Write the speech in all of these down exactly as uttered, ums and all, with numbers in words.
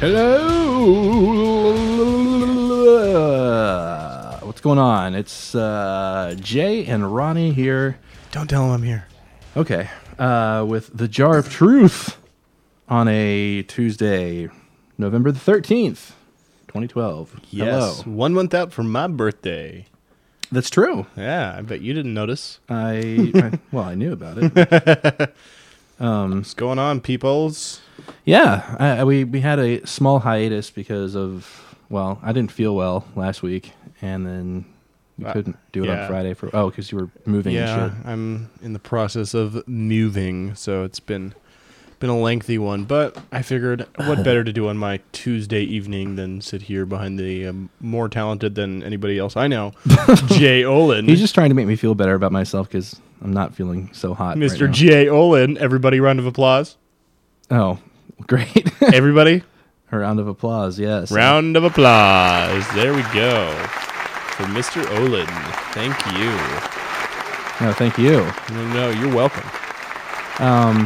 Hello. What's going on? It's uh, Jay and Ronnie here. Don't tell him I'm here. Okay. Uh, with the Jar of Truth on a Tuesday, November the thirteenth, twenty twelve. Yes. Hello. One month out from my birthday. That's true. Yeah, I bet you didn't notice. I, I well, I knew about it. Um, What's going on, peoples? yeah, I, I- we we had a small hiatus because of well, I didn't feel well last week, and then we Uh, couldn't do it yeah. on Friday for oh, because you were moving Yeah, and shit. I'm in the process of moving, so it's been been a lengthy one. But I figured, what better to do on my Tuesday evening than sit here behind the um, more talented than anybody else I know, Jay Olin. He's just trying to make me feel better about myself because I'm not feeling so hot. Mister right now. Jay Olin. Everybody, round of applause. Oh, great. Everybody, A round of applause, yes. round of applause. There we go. For Mister Olin. Thank you. No, thank you. No, no, you're welcome. Um,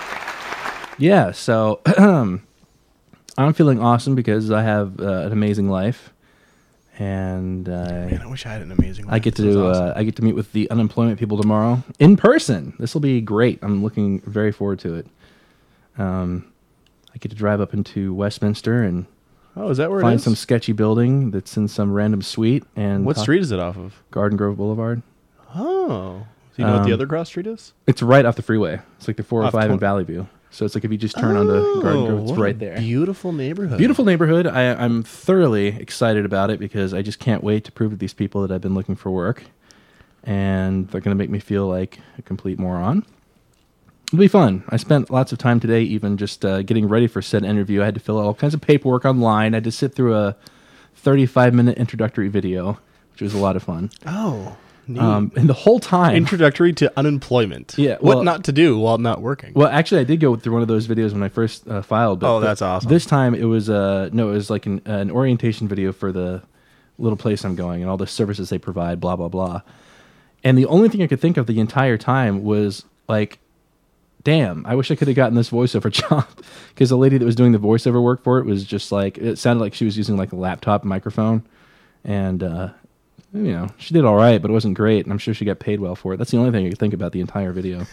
yeah, so I'm feeling awesome because I have uh, an amazing life, and uh, Man, I wish I had an amazing life. I get This was to awesome. uh, I get to meet with the unemployment people tomorrow in person. This will be great. I'm looking very forward to it. Um, I get to drive up into Westminster and Oh, is that where it find is? some sketchy building that's in some random suite. And What talk- street is it off of? Garden Grove Boulevard. Oh. Do you know what the Um, other cross street is? It's right off the freeway. It's like the four oh five in twen- Valley View. So it's like if you just turn onto Garden Grove, it's what a right there. Beautiful neighborhood. Beautiful neighborhood. I, I'm thoroughly excited about it because I just can't wait to prove to these people that I've been looking for work, and they're going to make me feel like a complete moron. It'll be fun. I spent lots of time today even just uh, getting ready for said interview. I had to fill out all kinds of paperwork online. I had to sit through a thirty-five minute introductory video, which was a lot of fun. Oh. Neat. Um, and the whole time... Introductory to unemployment. Yeah, well- what not to do while not working. Well, actually, I did go through one of those videos when I first uh, filed. But Oh, th- that's awesome. This time it was uh no, it was like an, an orientation video for the little place I'm going and all the services they provide, blah blah blah. And the only thing I could think of the entire time was like, damn, I wish I could have gotten this voiceover job because the lady that was doing the voiceover work for it was just like it sounded like she was using like a laptop microphone, and uh, you know she did all right, but it wasn't great, and I'm sure she got paid well for it. That's the only thing I could think about the entire video.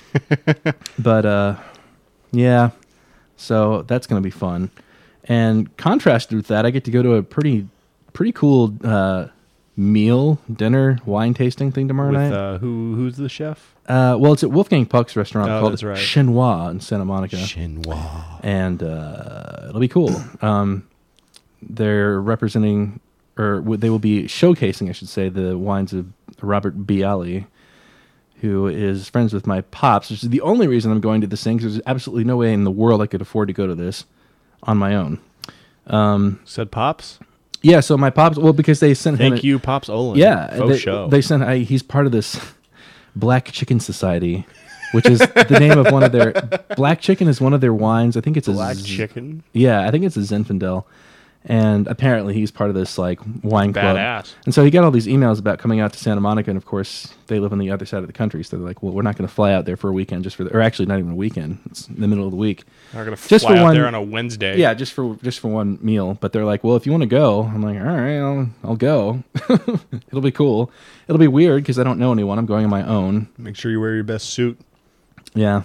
But uh, yeah, so that's gonna be fun. And contrasted with that, I get to go to a pretty pretty cool uh, meal, dinner, wine tasting thing tomorrow With night. uh, who? Who's the chef? Uh, well, it's at Wolfgang Puck's restaurant Oh, called that's right. Chinois in Santa Monica, Chinois. and uh, it'll be cool. Um, they're representing, or w- they will be showcasing, I should say, the wines of Robert Bialy, who is friends with my pops, which is the only reason I'm going to this thing, because there's absolutely no way in the world I could afford to go to this on my own. Um, Said Pops. yeah, so my pops, well, because they sent him... Thank a- you, Pops Olin. Yeah, Faux they, show. they sent. I, he's part of this Black Chicken Society, which is the name of one of their. Black Chicken is one of their wines. I think it's Black a Z- chicken. Yeah, I think it's a Zinfandel, and apparently he's part of this like wine club. Badass. And so he got all these emails about coming out to Santa Monica, and of course they live on the other side of the country, so they're like, "Well, we're not going to fly out there for a weekend just for, the, or actually not even a weekend. It's in the middle of the week." I'm not gonna Just fly for out one- there on a Wednesday. Yeah, just for just for one meal. But they're like, well, if you want to go, I'm like, all right, I'll, I'll go. It'll be cool. It'll be weird because I don't know anyone. I'm going on my own. Make sure you wear your best suit. Yeah.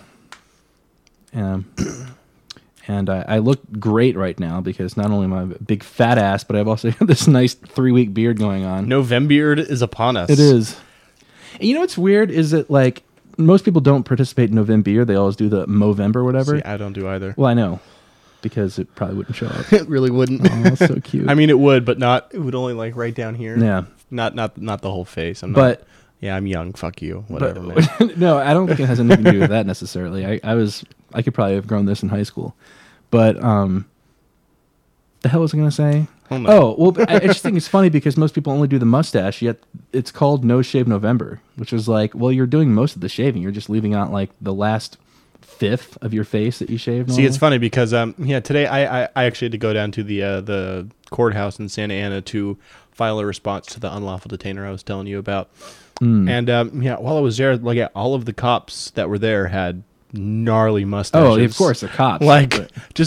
Um, and I, I look great right now because not only am I a big fat ass, but I've also got this nice three week beard going on. November is upon us. It is. And you know what's weird is that like most people don't participate in November. They always do the Movember or whatever. See, I don't do either. Well, I know because it probably wouldn't show up. It really wouldn't. Oh, that's so cute. I mean, it would, but not. It would only like right down here. Yeah. Not not not the whole face. I'm But not, yeah, I'm young. Fuck you. Whatever. man. But, no, I don't think it has anything to do with that necessarily. I, I was, I could probably have grown this in high school, but um, the hell was I going to say? Oh, no. Oh, well, I, I just think it's funny because most people only do the mustache. Yet it's called No Shave November, which is like, well, you're doing most of the shaving. You're just leaving out like the last fifth of your face that you shave. See, it's normally. funny because um yeah today I, I, I actually had to go down to the uh, the courthouse in Santa Ana to file a response to the unlawful detainer I was telling you about. Mm. And um, yeah, while I was there, like yeah, all of the cops that were there had gnarly mustaches. Oh, of course, the cops. like but- just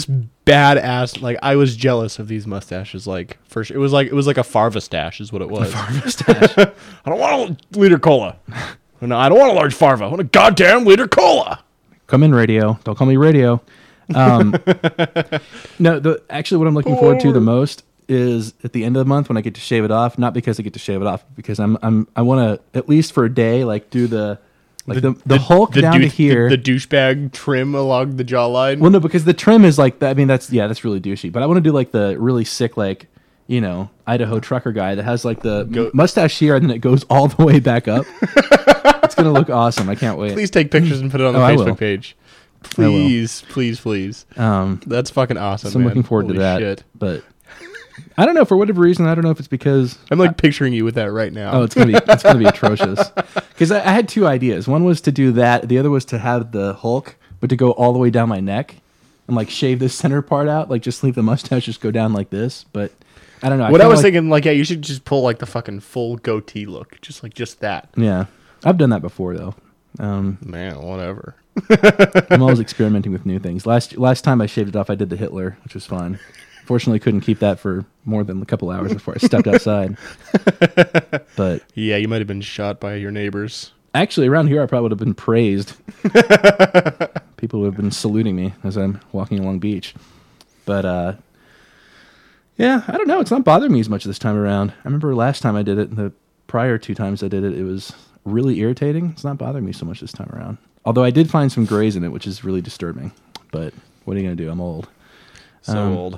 badass. Like I was jealous of these mustaches. Like first, it was like it was like a Farva stash, is what it was. A Farva stash. I don't want a liter cola. No, I don't want a large Farva. I want a goddamn liter cola. Come in, radio. Don't call me radio. Um, no, the actually what I'm looking forward to the most is at the end of the month when I get to shave it off. Not because I get to shave it off, because I'm I'm I want to at least for a day like do the like the the, the Hulk the down douche, to here. The, the douchebag trim along the jawline. Well, no, because the trim is like that. I mean, that's yeah, that's really douchey. But I want to do like the really sick like you know Idaho trucker guy that has like the Go- mustache here and then it goes all the way back up. It's gonna look awesome. I can't wait. Please take pictures and put it on the Oh, I will. Facebook page. Please, please, please. Um, That's fucking awesome. so I'm man. looking forward Holy to that. Shit. But I don't know for whatever reason. I don't know if it's because I'm like picturing you with that right now. oh, it's gonna be it's gonna be atrocious. Because I, I had two ideas. One was to do that. The other was to have the Hulk, but to go all the way down my neck and like shave this center part out. Like just leave the mustache just go down like this. But I don't know. what I kinda was like, thinking, like, yeah, you should just pull like the fucking full goatee look, just like just that. Yeah, I've done that before though. Um, Man, whatever. I'm always experimenting with new things. Last last time I shaved it off, I did the Hitler, which was fun. Fortunately, couldn't keep that for more than a couple hours before I stepped outside. But Yeah, you might have been shot by your neighbors. actually, around here, I probably would have been praised. People would have been saluting me as I'm walking along beach. But uh, yeah, I don't know. It's not bothering me as much this time around. I remember last time I did it, and the prior two times I did it, it was really irritating. It's not bothering me so much this time around. Although I did find some grays in it, which is really disturbing. But what are you going to do? I'm old. So Um, old.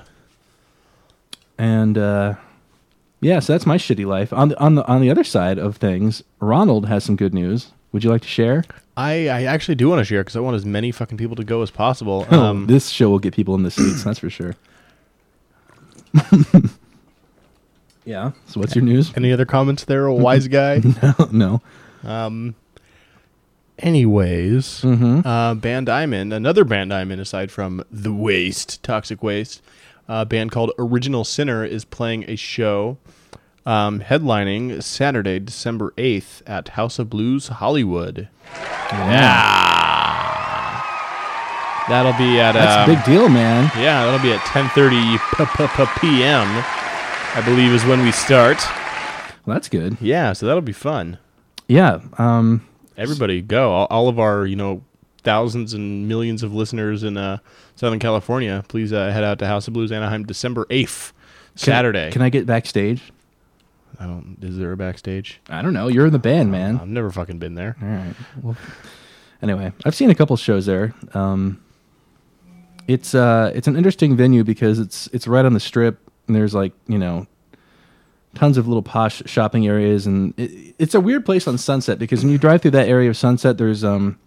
And uh, yeah, so that's my shitty life. On the on the on the other side of things, Ronald has some good news. Would you like to share? I, I actually do want to share because I want as many fucking people to go as possible. Um, Um, this show will get people in the seats, that's for sure. Yeah. So what's your news? any other comments there, old wise guy? No. Um. Anyways, Mm-hmm. uh, Band Diamond, another Band Diamond aside from The Waste, Toxic Waste, a band called Original Sinner is playing a show, um, headlining Saturday, December eighth at House of Blues Hollywood. Yeah. That'll be at That's um, a big deal, man. yeah, that'll be at ten thirty p m. I believe is when we start. Well, that's good. Yeah, so that'll be fun. Yeah. Um, Everybody go. All, all of our, you know, thousands and millions of listeners in uh, Southern California, please uh, head out to House of Blues Anaheim December eighth, Saturday. Can I get backstage? I don't, is there a backstage? I don't know. You're in the band, man. I've never fucking been there. All right. Well, anyway, I've seen a couple shows there. Um, it's uh, it's an interesting venue because it's it's right on the strip, and there's like you know, tons of little posh shopping areas, and it, it's a weird place on Sunset because when you drive through that area of Sunset, there's um,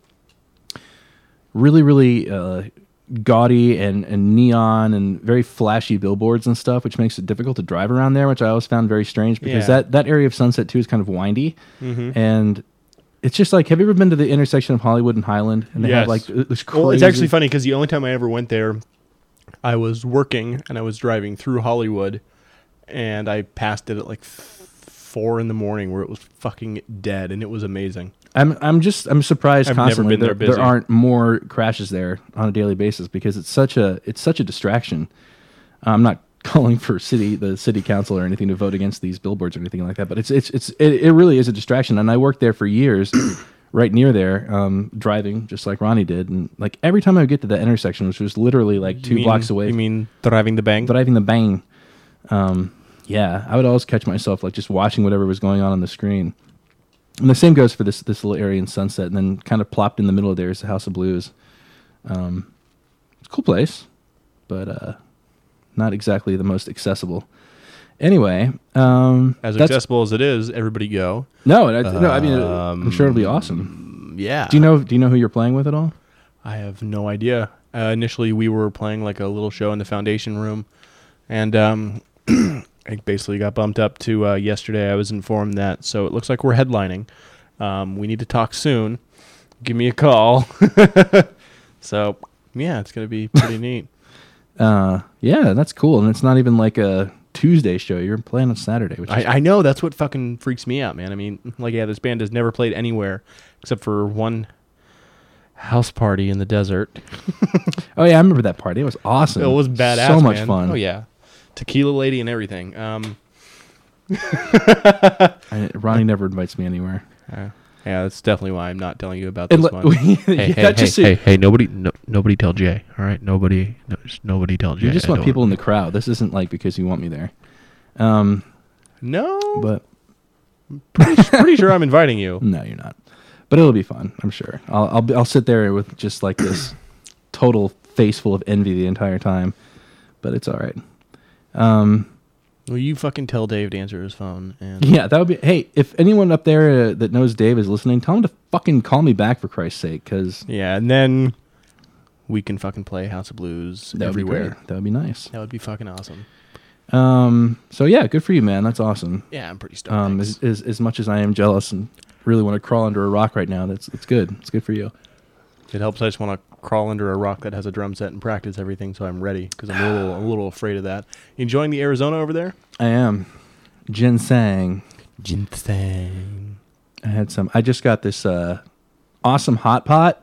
really really uh, gaudy and, and neon and very flashy billboards and stuff, which makes it difficult to drive around there, which I always found very strange because Yeah. that that area of Sunset too is kind of windy, Mm-hmm. and it's just like, have you ever been to the intersection of Hollywood and Highland? And they Yes. have like this crazy. Well, it's actually funny because the only time I ever went there, I was working and I was driving through Hollywood, and I passed it at like four in the morning where it was fucking dead, and it was amazing. I'm I'm just I'm surprised I've never constantly been there there, busy. there aren't more crashes there on a daily basis because it's such a it's such a distraction. I'm not calling for city the city council or anything to vote against these billboards or anything like that, but it's it's it's it, it really is a distraction. And I worked there for years, right near there, um, driving just like Ronnie did, and like every time I would get to that intersection, which was literally like two You mean- blocks away, You mean driving the bank? driving the bang. Um, yeah, I would always catch myself like just watching whatever was going on on the screen. And the same goes for this this little area in Sunset, and then kind of plopped in the middle of there is the House of Blues. Um, it's a cool place, but uh, not exactly the most accessible. Anyway, um, As that's- accessible as it is, everybody go. No, I, no, I mean I'm sure it'll be awesome. Um, Yeah. Do you know Do you know who you're playing with at all? I have no idea. Uh, initially, we were playing like a little show in the Foundation Room, and um, I basically got bumped up to uh, yesterday. I was informed that, so it looks like we're headlining. Um, we need to talk soon. Give me a call. So, yeah, it's going to be pretty neat. Uh, yeah, that's cool, and it's not even like a Tuesday show. You're playing on Saturday, which is I, I know, that's what fucking freaks me out, man. I mean, like, yeah, this band has never played anywhere except for one house party in the desert. Oh yeah, I remember that party. It was awesome. It was badass. So much man. fun. Oh yeah, tequila lady and everything. Um, I, Ronnie never invites me anywhere. uh, yeah, that's definitely why I'm not telling you about this And one. le- hey, yeah, hey, hey, just hey, so- hey, nobody, no, nobody tell Jay. All right, nobody, no, just nobody tell Jay. You just I want don't- people in the crowd. This isn't like because you want me there. Um, No, but pretty, pretty sure I'm inviting you. no, you're not. But it'll be fun. I'm sure. I'll I'll, be, I'll sit there with just like this total face full of envy the entire time. But it's all right. Um, Well, you fucking tell Dave to answer his phone. And yeah, that would be. Hey, if anyone up there uh, that knows Dave is listening, tell him to fucking call me back for Christ's sake, because yeah, and then we can fucking play House of Blues that would be everywhere. great. That would be nice. That would be fucking awesome. Um. So yeah, good for you, man. That's awesome. Yeah, I'm pretty stoked. Um. thanks. As, as as much as I am jealous and really want to crawl under a rock right now, that's it's good. It's good for you. It helps. I just want to crawl under a rock that has a drum set and practice everything, so I'm ready because I'm a little, a little afraid of that. You enjoying the Arizona over there? I am. Ginseng. Ginseng. I had some. I just got this uh, awesome hot pot.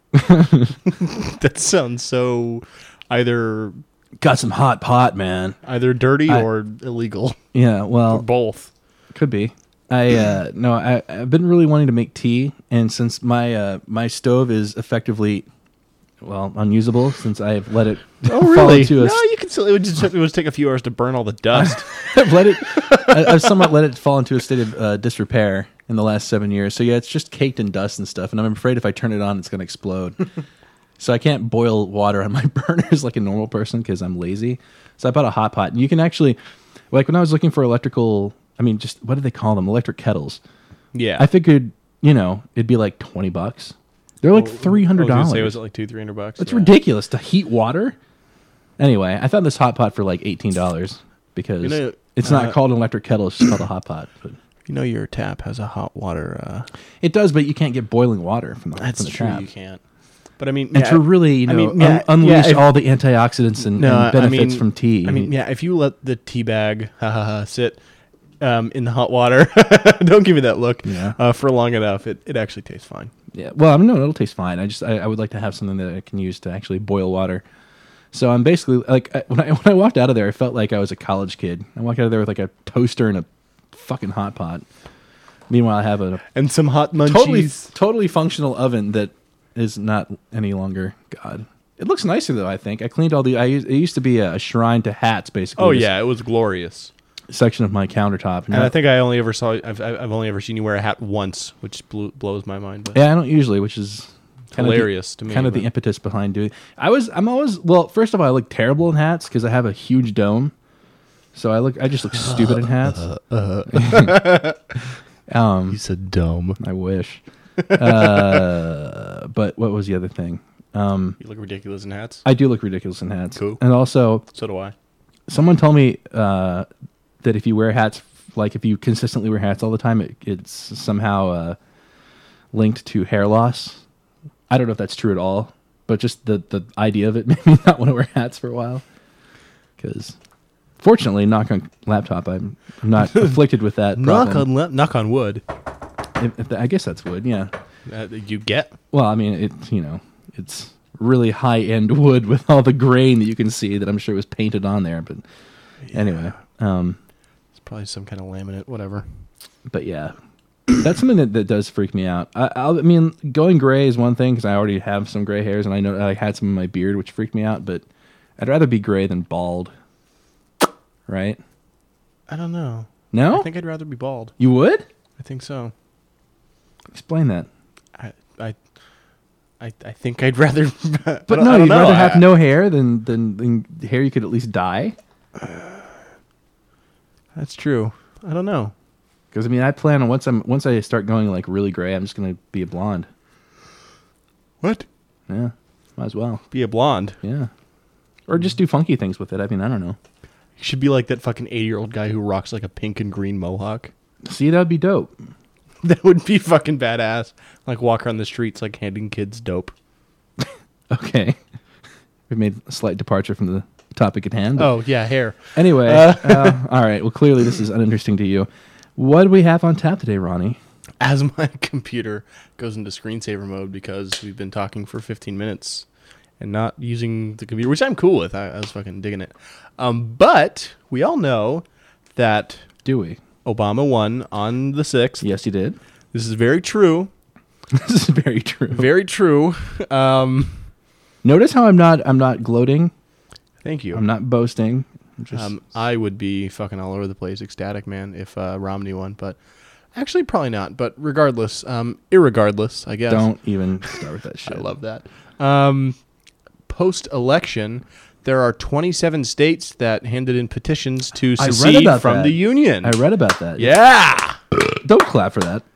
That sounds so either Got some hot pot, man. either dirty I- or illegal. Yeah. Or Well, both. could be. I uh, no. I I've been really wanting to make tea, and since my uh, my stove is effectively, well, unusable, since I have let it fall into a No, you can still. It would just it would take a few hours to burn all the dust. I've let it. I, I've somewhat let it fall into a state of uh, disrepair in the last seven years. So yeah, it's just caked in dust and stuff, and I'm afraid if I turn it on, it's going to explode. So I can't boil water on my burners like a normal person because I'm lazy. So I bought a hot pot, and you can actually, like when I was looking for electrical, I mean, just what do they call them? Electric kettles. Yeah, I figured, you know, it'd be like twenty bucks. They're like three hundred I was gonna say, dollars. was it like two, three hundred bucks? It's Yeah. ridiculous to heat water. Anyway, I found this hot pot for like eighteen dollars because You know, it's uh, not called an electric kettle; it's just called a hot pot. But You know, your tap has a hot water. Uh, it does, but you can't get boiling water from the, that's from the true. tap. You can't. But I mean, And yeah, to really, you know, I mean, yeah, un- unleash yeah, if- all the antioxidants and, No, and benefits I mean, from tea. I mean, yeah, if you let the tea bag ha, ha, ha, sit um, in the hot water, don't give me that look. Yeah. Uh, for long enough, it, it actually tastes fine. yeah. Well, I mean, no, it'll taste fine. I just, I, I would like to have something that I can use to actually boil water. So I'm basically like, I, when I when I walked out of there, I felt like I was a college kid. I walked out of there with like a toaster and a fucking hot pot. Meanwhile, I have a And some hot munchies. totally totally functional oven that is not any longer. God, it looks nicer though. I think I cleaned all the. I used, it used to be a, a shrine to hats, basically. Oh this yeah, it was glorious. section of my countertop. And I think I only ever saw. I've I've only ever seen you wear a hat once, which blew, blows my mind. But yeah, I don't usually, which is kind hilarious of to the, me. Kind of the but- impetus behind doing. I was. I'm always. Well, first of all, I look terrible in hats because I have a huge dome. So I look. I just look stupid in hats. um, You said dumb. I wish. Uh, but what was the other thing? Um, You look ridiculous in hats. I do look ridiculous in hats. Cool. And also, So do I. someone told me uh, that if you wear hats, like if you consistently wear hats all the time, it, it's somehow uh, linked to hair loss. I don't know if that's true at all, but just the, the idea of it made me not want to wear hats for a while. Because, fortunately, knock on laptop, I'm, I'm not afflicted with that Knock problem. on le- knock on wood. If, if the, I guess that's wood, yeah. Uh, you get. Well, I mean, it you know, it's really high end wood with all the grain that you can see that I'm sure was painted on there. But anyway, um, It's probably some kind of laminate, whatever. but yeah, that's something that, that does freak me out. I, I'll, I mean, going gray is one thing because I already have some gray hairs and I know I had some in my beard, which freaked me out. But I'd rather be gray than bald, right? I don't know. No, I think I'd rather be bald. you would I think so. explain that. I I I, I think I'd rather. But no, you'd rather have no hair than, than than hair you could at least dye. That's true. I don't know. Because I mean, I plan on once I'm once I start going like really gray, I'm just gonna be a blonde. What? Yeah, might as well. Be a blonde. Yeah, or just do funky things with it. I mean, I don't know. You should be like that fucking eighty-year-old guy who rocks like a pink and green mohawk. See, that would be dope. That would be fucking badass. Like walk around the streets like handing kids dope. Okay, we've made a slight departure from the topic at hand. but Oh yeah, hair. anyway, uh, all right. Well, clearly this is uninteresting to you. What do we have on tap today, Ronnie? as my computer goes into screensaver mode because we've been talking for fifteen minutes and not using the computer, which I'm cool with. I, I was fucking digging it. Um, but we all know that Do we? Obama won on the sixth. Yes, he did. This is very true. This is very true. Very true. Um, Notice how I'm not I'm not gloating. thank you. I'm not boasting. I'm just Um, I would be fucking all over the place, ecstatic, man, if uh, Romney won. But actually, probably not. But regardless, um, irregardless, I guess. don't even start with that shit. I love that. Um, post-election, there are twenty-seven states that handed in petitions to I read secede about from that. the union. I read about that. Yeah. Don't clap for that.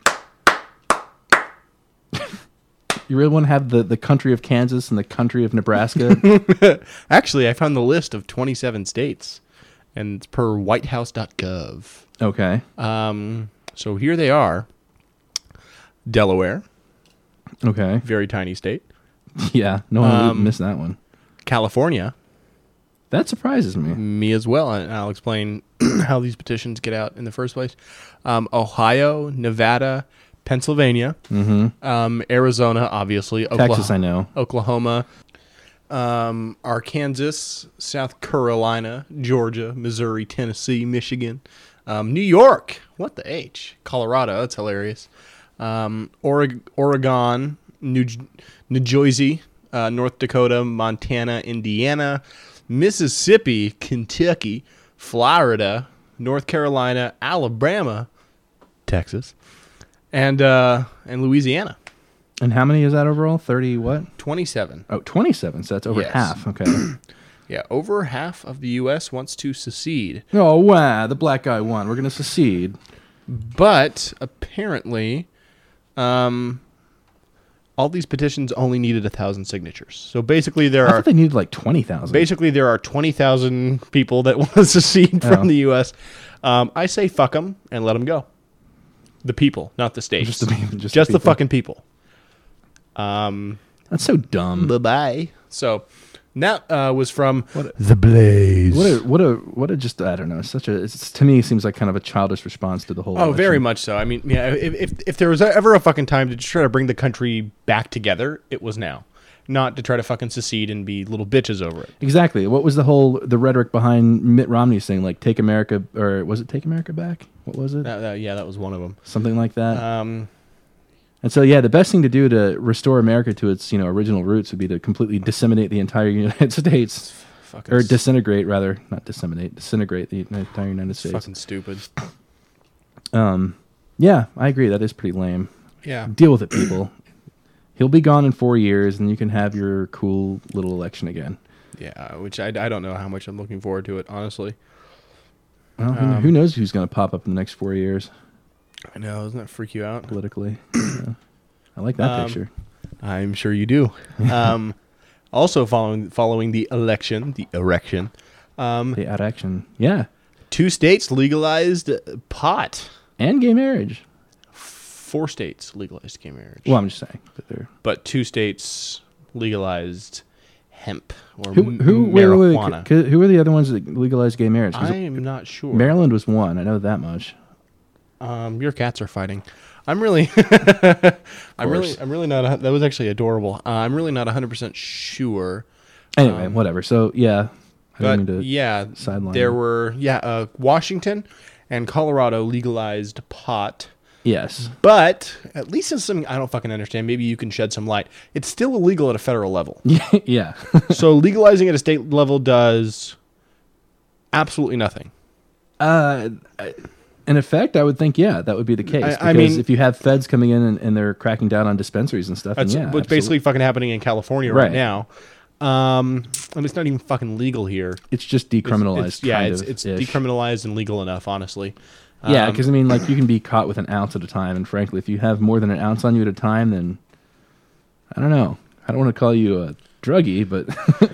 You really want to have the, the country of Kansas and the country of Nebraska? Actually, I found the list of twenty-seven states, and it's per white house dot gov. Okay. Um, so here they are. Delaware, Okay. very tiny state. Yeah. No one Um, missed that one. California, That surprises me. me as well, and I'll explain how these petitions get out in the first place. Um, Ohio, Nevada, Pennsylvania, Mm-hmm. um, Arizona, obviously, Oklahoma, Texas, I know. Oklahoma, um, Arkansas, South Carolina, Georgia, Missouri, Tennessee, Michigan, um, New York. What the H? Colorado. That's hilarious. Um, Oreg- Oregon, New, J- New Jersey, uh, North Dakota, Montana, Indiana, Mississippi, Kentucky, Florida, North Carolina, Alabama, Texas, and uh, and Louisiana. And how many is that overall? thirty what? twenty-seven. Oh, twenty-seven. So that's over Yes. half. Okay. Yeah, over half of the U S wants to secede. Oh, wow. The black guy won. We're going to secede. But apparently, um, all these petitions only needed a thousand signatures. So basically, there I are thought they needed like twenty thousand. basically there are twenty thousand people that want to secede from Oh. the U S. Um, I say fuck them and let them go. The people, not the states. Just the people- just Just the the people. fucking people. Um, That's so dumb. bye bye. So that uh, was from What the Blaze. What a what a what a just I don't know. It's such a it's, to me it seems like kind of a childish response to the whole. Oh, election. very much so. I mean, yeah. If, if if there was ever a fucking time to just try to bring the country back together, it was now, not to try to fucking secede and be little bitches over it. Exactly. What was the whole the rhetoric behind Mitt Romney saying like "Take America" or was it "Take America Back"? What was it? That, that, yeah, that was one of them. Something like that. Um, And so, yeah, the best thing to do to restore America to its, you know, original roots would be to completely disseminate the entire United States, fucking or s- disintegrate rather, not disseminate, disintegrate the entire United it's States. fucking stupid. Um, yeah, I agree. That is pretty lame. Yeah. Deal with it, people. He'll be gone in four years, and you can have your cool little election again. Yeah, which I, I don't know how much I'm looking forward to it, honestly. Well, who, Um, who knows who's going to pop up in the next four years I know, doesn't that freak you out? politically? Yeah. I like that Um, picture. I'm sure you do. um, also following following the election, the erection, um, The election, yeah, two states legalized pot. and gay marriage. Four states legalized gay marriage. Well, I'm just saying that they're But two states legalized hemp or who m- who wait, wait, wait, marijuana. c- c- who are the other ones that legalized gay marriage? 'Cause I'm not sure. Maryland was one. I know that much. Um, your cats are fighting. I'm really, I'm really, course. I'm really not. A, that was actually adorable. Uh, I'm really not one hundred percent sure. Anyway, Um, whatever. So yeah, I But didn't mean to yeah, sideline there you. were yeah, uh, Washington and Colorado legalized pot. Yes. But at least it's something I don't fucking understand. Maybe you can shed some light. It's still illegal at a federal level. yeah. So legalizing at a state level does absolutely nothing. uh, I- in effect, I would think yeah, that would be the case. I- I because mean- if you have feds coming in and, and they're cracking down on dispensaries and stuff, then That's yeah, what's absolutely. basically fucking happening in California right, Right. now. Um, and it's not even fucking legal here. it's just It's- decriminalized. it's- yeah, kind it's of it's ish. decriminalized and legal enough, honestly. Yeah, Um, because I mean, like you can be caught with an ounce at a time, and frankly, if you have more than an ounce on you at a time, then I don't know. I don't want to call you a druggie, but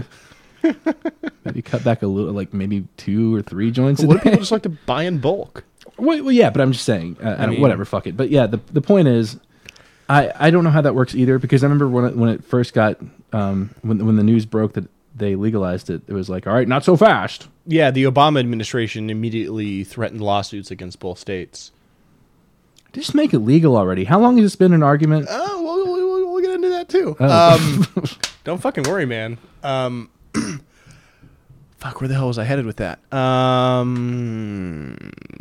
maybe cut back a little, like maybe two or three joints. A what if day. people just like to buy in bulk? Well, well, yeah, but I'm just saying, uh, I don't, mean- whatever, fuck it. But yeah, the the point is, I, I don't know how that works either because I remember when it, when it first got um when when the news broke that they legalized it, it was like, all right, not so fast. Yeah, the Obama administration immediately threatened lawsuits against both states. Just make it legal already. How long has this been an argument? Oh, we'll, we'll, we'll get into that too. Oh. Um, don't fucking worry, man. Um, fuck, where the hell was I headed with that? Um,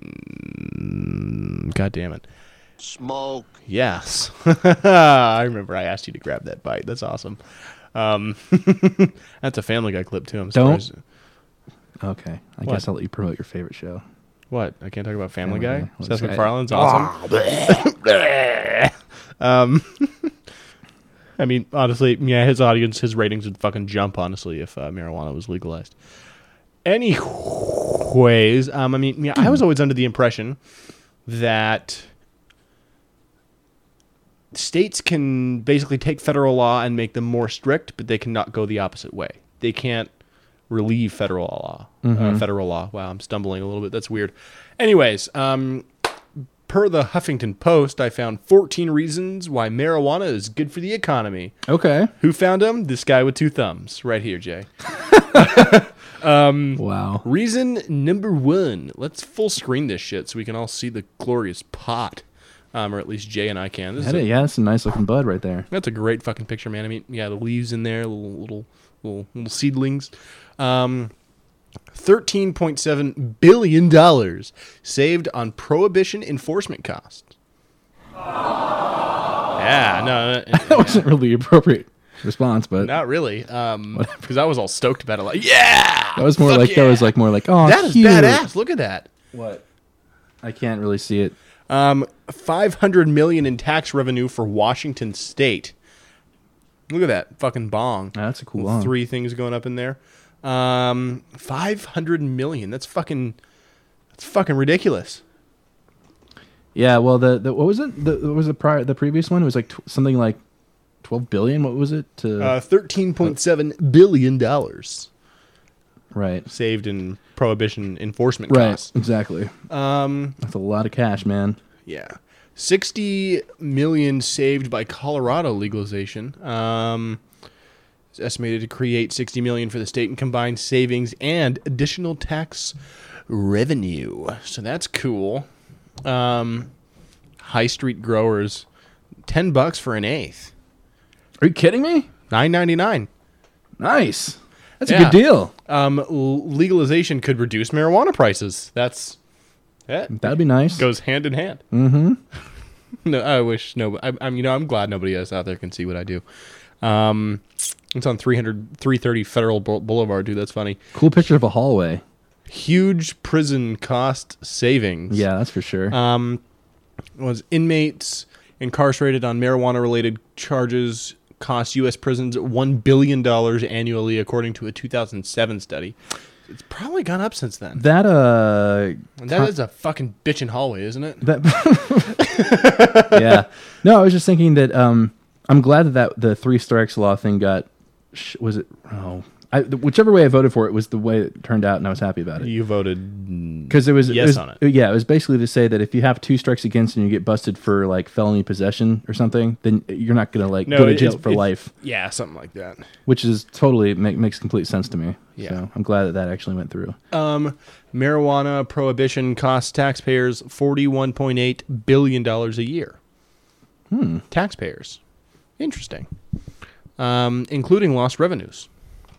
God damn it. Smoke. Yes. I remember I asked you to grab that bite. That's awesome. Um, that's a Family Guy clip too. I'm Don't. surprised. Okay. I What? guess I'll let you promote your favorite show. What? I can't talk about Family, Family Guy? Guy. Well, Seth this guy- MacFarlane's awesome. um, I mean, honestly, yeah, his audience, his ratings would fucking jump, honestly, if uh, marijuana was legalized. Anyways, um, I mean, yeah, I was always under the impression that states can basically take federal law and make them more strict, but they cannot go the opposite way. They can't relieve federal law. Uh, federal law. Wow, I'm stumbling a little bit. That's weird. Anyways, um, per the Huffington Post, I found fourteen reasons why marijuana is good for the economy. Okay. Who found them? This guy with two thumbs, right here, Jay. Wow. Reason number one. Let's full screen this shit so we can all see the glorious pot. Um, or at least Jay and I can. This is That a- is- yeah, that's a nice looking bud right there. That's a great fucking picture, man. I mean, yeah, the leaves in there, little little little, little seedlings. Um, thirteen point seven billion dollars saved on prohibition enforcement costs. Yeah, no, no, That wasn't really the appropriate response, but not really. Um, because I was all stoked about it. Like, yeah, that was more fuck like yeah. that was like more like oh, that is cute. badass. Look at that. What? I can't really see it. Um, five hundred million in tax revenue for Washington State. Look at that fucking bong. That's a cool Little bong. Three things going up in there. Um, five hundred million. That's fucking. That's fucking ridiculous. Yeah, well, the, the what was it? The what was the prior the previous one? It was like tw- something like twelve billion. What was it? To Uh, thirteen point seven billion dollars right, saved in prohibition enforcement right, costs. exactly. Um, That's a lot of cash, man. yeah, sixty million saved by Colorado legalization. Um, it's estimated to create sixty million for the state in combined savings and additional tax revenue. So that's cool. Um, high street growers, ten bucks for an eighth, Are you kidding me? nine ninety nine. Nice. That's Yeah. a good deal. Um, l- legalization could reduce marijuana prices. That's that That'd be nice. goes hand in hand. Mm-hmm. No, I wish no. I, I'm you know I'm glad nobody else out there can see what I do. Um, it's on three hundred, three thirty Federal Bou- Boulevard, dude. That's funny. Cool picture of a hallway. Huge prison cost savings. Yeah, that's for sure. Um, was inmates incarcerated on marijuana-related charges cost U S prisons one billion dollars annually, according to a two thousand seven study. It's probably gone up since then. that uh, And that is a fucking bitchin' hallway, isn't it? that. Yeah. No, I was just thinking that um, I'm glad that, that the three strikes law thing got. Sh- was it? Oh, I, whichever way I voted for it was the way it turned out, and I was happy about it. You voted Because it was yes it was, on it. Yeah, it was basically to say that if you have two strikes against and you get busted for like felony possession or something, then you're not gonna like No, go to it- jail it's- for it's- life, Yeah, something like that. which is totally make, makes complete sense to me. Yeah. So I'm glad that that actually went through. Um, marijuana prohibition costs taxpayers forty-one point eight billion dollars a year. Hmm. Taxpayers. Interesting. Um, including lost revenues.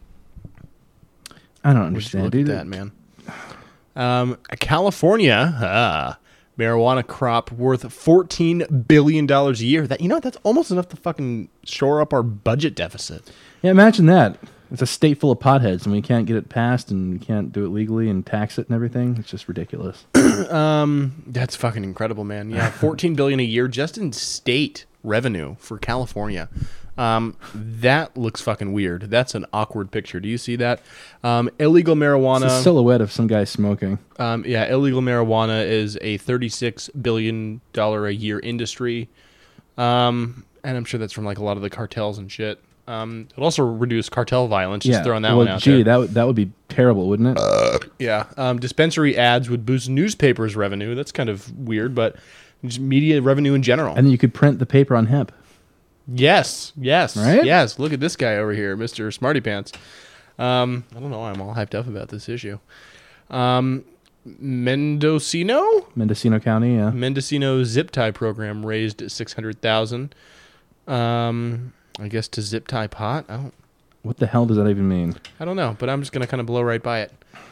I don't Would you understand, look at dude. that, man. Um, California, ah, marijuana crop worth fourteen billion dollars a year. That you know, that's almost enough to fucking shore up our budget deficit. Yeah, imagine that. It's a state full of potheads, and we can't get it passed, and we can't do it legally and tax it and everything. It's just ridiculous. Um, that's fucking incredible, man. Yeah, fourteen billion a year just in state revenue for California. Um, that looks fucking weird. That's an awkward picture. Do you see that? Um, illegal It's marijuana. a silhouette of some guy smoking. Um, yeah, illegal marijuana is a thirty-six billion dollars a year industry. Um, and I'm sure that's from like a lot of the cartels and shit. Um, it'll also reduce cartel violence. Just yeah, throwing that well, one out gee, there. that would that would be terrible, wouldn't it? Yeah. Um, dispensary ads would boost newspapers revenue. That's kind of weird, but just media revenue in general. And then you could print the paper on hemp. Yes, yes, Right? yes. Look at this guy over here, Mister Smarty Pants. Um, I don't know why I'm all hyped up about this issue. Um, Mendocino? Mendocino County, yeah. Mendocino zip tie program raised six hundred thousand dollars. Um, I guess to zip tie pot. I don't. What the hell does that even mean? I don't know, but I'm just gonna kind of blow right by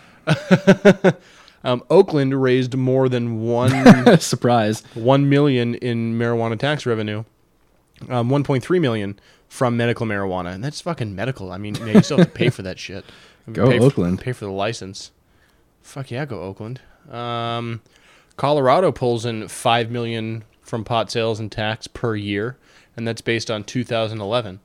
it. um, Oakland raised more than one surprise one million in marijuana tax revenue. Um, one point three million from medical marijuana, and that's fucking medical. I mean, yeah, you still have to pay for that shit. Go pay Oakland. For, pay for the license. Fuck yeah, go Oakland. Um, Colorado pulls in five million from pot sales and tax per year, and that's based on two thousand eleven.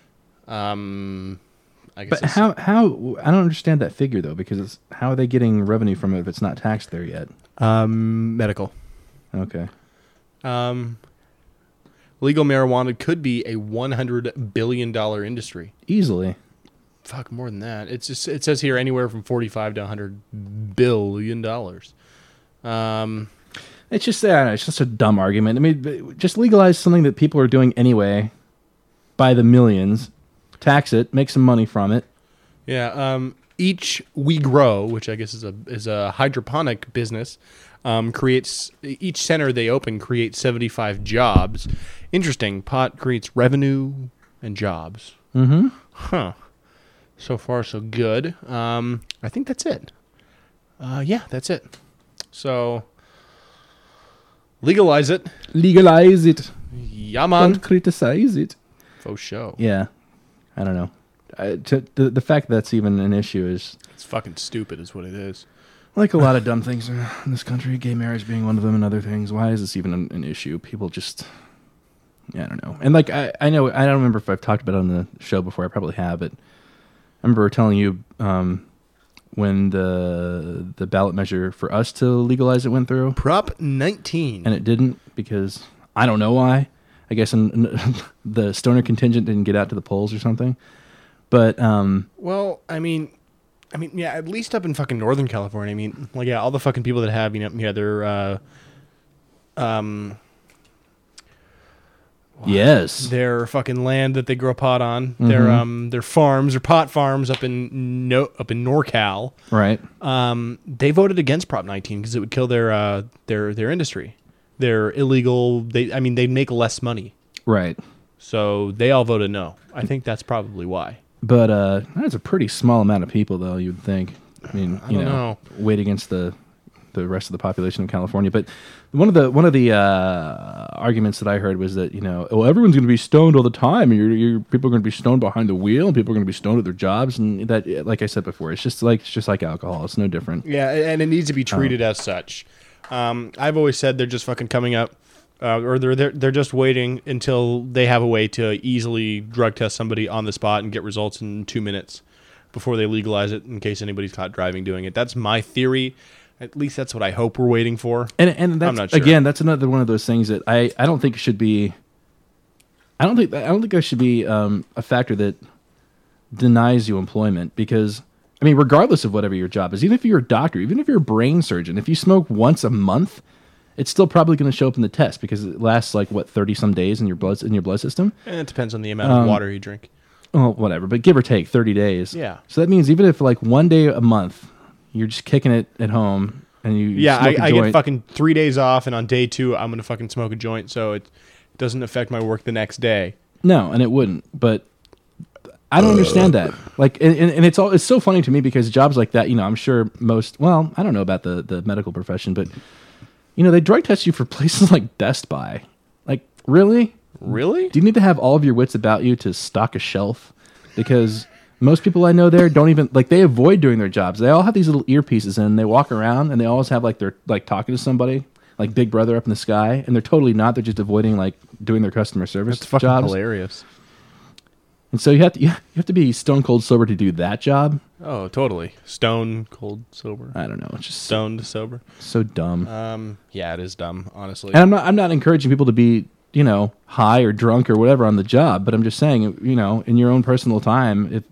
Um, I guess. But how how I don't understand that figure though, because it's, how are they getting revenue from it if it's not taxed there yet? Um, medical. Okay. Um, legal marijuana could be a one hundred billion dollar industry. Easily. Fuck, more than that. It's just, it says here anywhere from forty-five to one hundred billion dollars. Um, it's just I don't know, it's just a dumb argument. I mean, just legalize something that people are doing anyway by the millions, tax it, make some money from it. Yeah, um, each We Grow, which I guess is a is a hydroponic business, um, creates each center they open creates seventy-five jobs. Interesting. Pot creates revenue and jobs. Mm-hmm. Huh. So far, so good. Um, I think that's it. Uh, yeah, that's it. So, legalize it. Legalize it. Yeah, man. Don't criticize it. Faux show. Yeah. I don't know. I, to, the, the fact that that's even an issue is... It's fucking stupid is what it is. Like a lot of dumb things in this country, gay marriage being one of them and other things. Why is this even an, an issue? People just... Yeah, I don't know. And like, I, I know, I don't remember if I've talked about it on the show before. I probably have, but... I remember telling you um, when the the ballot measure for us to legalize it went through. Prop nineteen. And it didn't because I don't know why. I guess in, in, the stoner contingent didn't get out to the polls or something. But um, well, I mean, I mean, yeah, at least up in fucking Northern California. I mean, like, yeah, all the fucking people that have, you know, yeah, they're, uh, um, yes, their fucking land that they grow pot on, mm-hmm. their um, their farms or pot farms up in no up in NorCal, right? Um, they voted against Prop nineteen because it would kill their uh their their industry. They're illegal. They, I mean, they'd make less money, right? So they all voted no. I think that's probably why. But uh, that's a pretty small amount of people, though. You'd think. I mean, I you don't know, know, weight against the the rest of the population of California. But one of the one of the uh, arguments that I heard was that, you know, well, everyone's going to be stoned all the time. You're, you're, people are going to be stoned behind the wheel, and people are going to be stoned at their jobs. And that, like I said before, it's just like it's just like alcohol. It's no different. Yeah, and it needs to be treated um, as such. Um, I've always said they're just fucking coming up, uh, or they're, they're they're just waiting until they have a way to easily drug test somebody on the spot and get results in two minutes before they legalize it in case anybody's caught driving doing it. That's my theory. At least that's what I hope we're waiting for. And and that's, I'm not sure. Again, that's another one of those things that I, I don't think should be. I don't think I don't think there should be um, a factor that denies you employment, because I mean, regardless of whatever your job is, even if you're a doctor, even if you're a brain surgeon, if you smoke once a month, it's still probably going to show up in the test because it lasts like what thirty some days in your blood in your blood system. And it depends on the amount um, of water you drink. Well, whatever, but give or take thirty days. Yeah. So that means even if like one day a month, you're just kicking it at home and you yeah, smoke I, a I joint. get fucking three days off, and on day two I'm gonna fucking smoke a joint, so it doesn't affect my work the next day. No, and it wouldn't. But I don't understand that. Like, and, and it's all it's so funny to me because jobs like that, you know, I'm sure most. Well, I don't know about the the medical profession, but you know, they drug test you for places like Best Buy. Like, really? Really? Do you need to have all of your wits about you to stock a shelf? Because most people I know there don't even, like, they avoid doing their jobs. They all have these little earpieces in, and they walk around, and they always have, like, they're, like, talking to somebody, like Big Brother up in the sky, and they're totally not. They're just avoiding, like, doing their customer service That's fucking jobs. hilarious. And so you have to you have to be stone cold sober to do that job. Oh, totally. Stone cold sober. I don't know. It's just Stoned sober. so dumb. Um, yeah, it is dumb, honestly. And I'm not I'm not encouraging people to be, you know, high or drunk or whatever on the job, but I'm just saying, you know, in your own personal time, if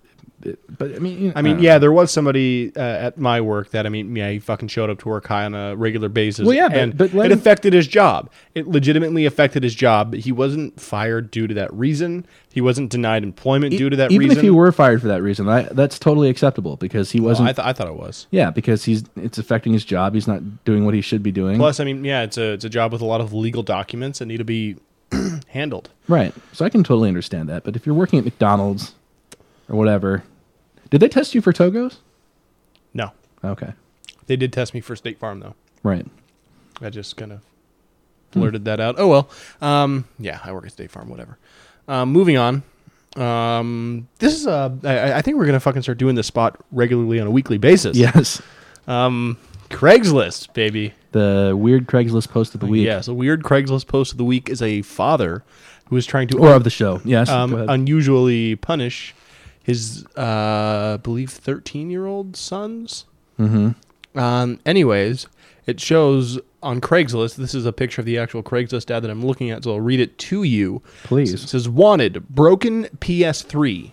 it, but I mean, you know, I mean, don't yeah, know. there was somebody uh, at my work that I mean, yeah, he fucking showed up to work high on a regular basis. Well, yeah, but- and but let it him- affected his job. It legitimately affected his job. He wasn't fired due to that reason. He wasn't denied employment due to that even reason. if he were fired for that reason, I, that's totally acceptable because he Well, wasn't. I, th- I thought it was. yeah, because he's it's affecting his job. He's not doing what he should be doing. Plus, I mean, yeah, it's a it's a job with a lot of legal documents that need to be handled. Right. So I can totally understand that. But if you're working at McDonald's or whatever, did they test you for Togos? No, Okay. they did test me for State Farm though. Right. I just kind of blurted that out. Oh well. Um, yeah, I work at State Farm. Whatever. Um, moving on. Um, this is uh, I, I think we're gonna fucking start doing this spot regularly on a weekly basis. Yes. Um, Craigslist, baby. The weird Craigslist post of the week. Yes, a weird Craigslist post of the week is a father who is trying to Or of the show. Yes. um, go ahead. unusually punish his, uh, I believe, thirteen-year-old sons. Mm-hmm. Um, anyways, it shows on Craigslist. This is a picture of the actual Craigslist ad that I'm looking at, so I'll read it to you. Please. It says, wanted, broken P S three.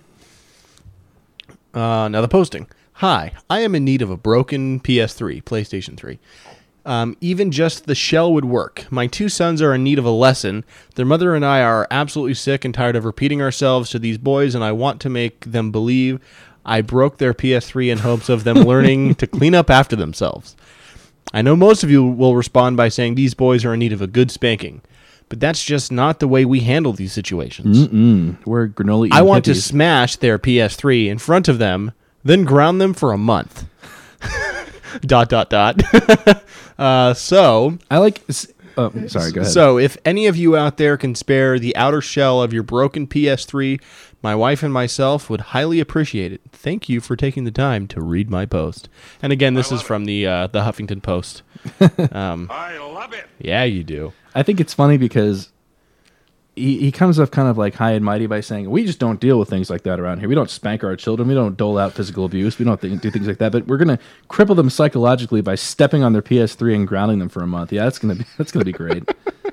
Uh, now the posting. Hi, I am in need of a broken P S three, PlayStation three. Um, even just the shell would work. My two sons are in need of a lesson. Their mother and I are absolutely sick and tired of repeating ourselves to these boys, and I want to make them believe I broke their P S three in hopes of them learning to clean up after themselves. I know most of you will respond by saying these boys are in need of a good spanking, but that's just not the way we handle these situations. Mm-mm. We're granola I want to hippies. smash their P S three in front of them, then ground them for a month. dot, dot, dot. uh, so... I like... Oh, sorry, go ahead. So, if any of you out there can spare the outer shell of your broken P S three, my wife and myself would highly appreciate it. Thank you for taking the time to read my post. And again, this is from the uh, the Huffington Post. Um, I love it. yeah, you do. I think it's funny because he, he comes off kind of like high and mighty by saying, we just don't deal with things like that around here. We don't spank our children. We don't dole out physical abuse. We don't th- do things like that. But we're going to cripple them psychologically by stepping on their P S three and grounding them for a month. Yeah, that's going to be that's going to be great.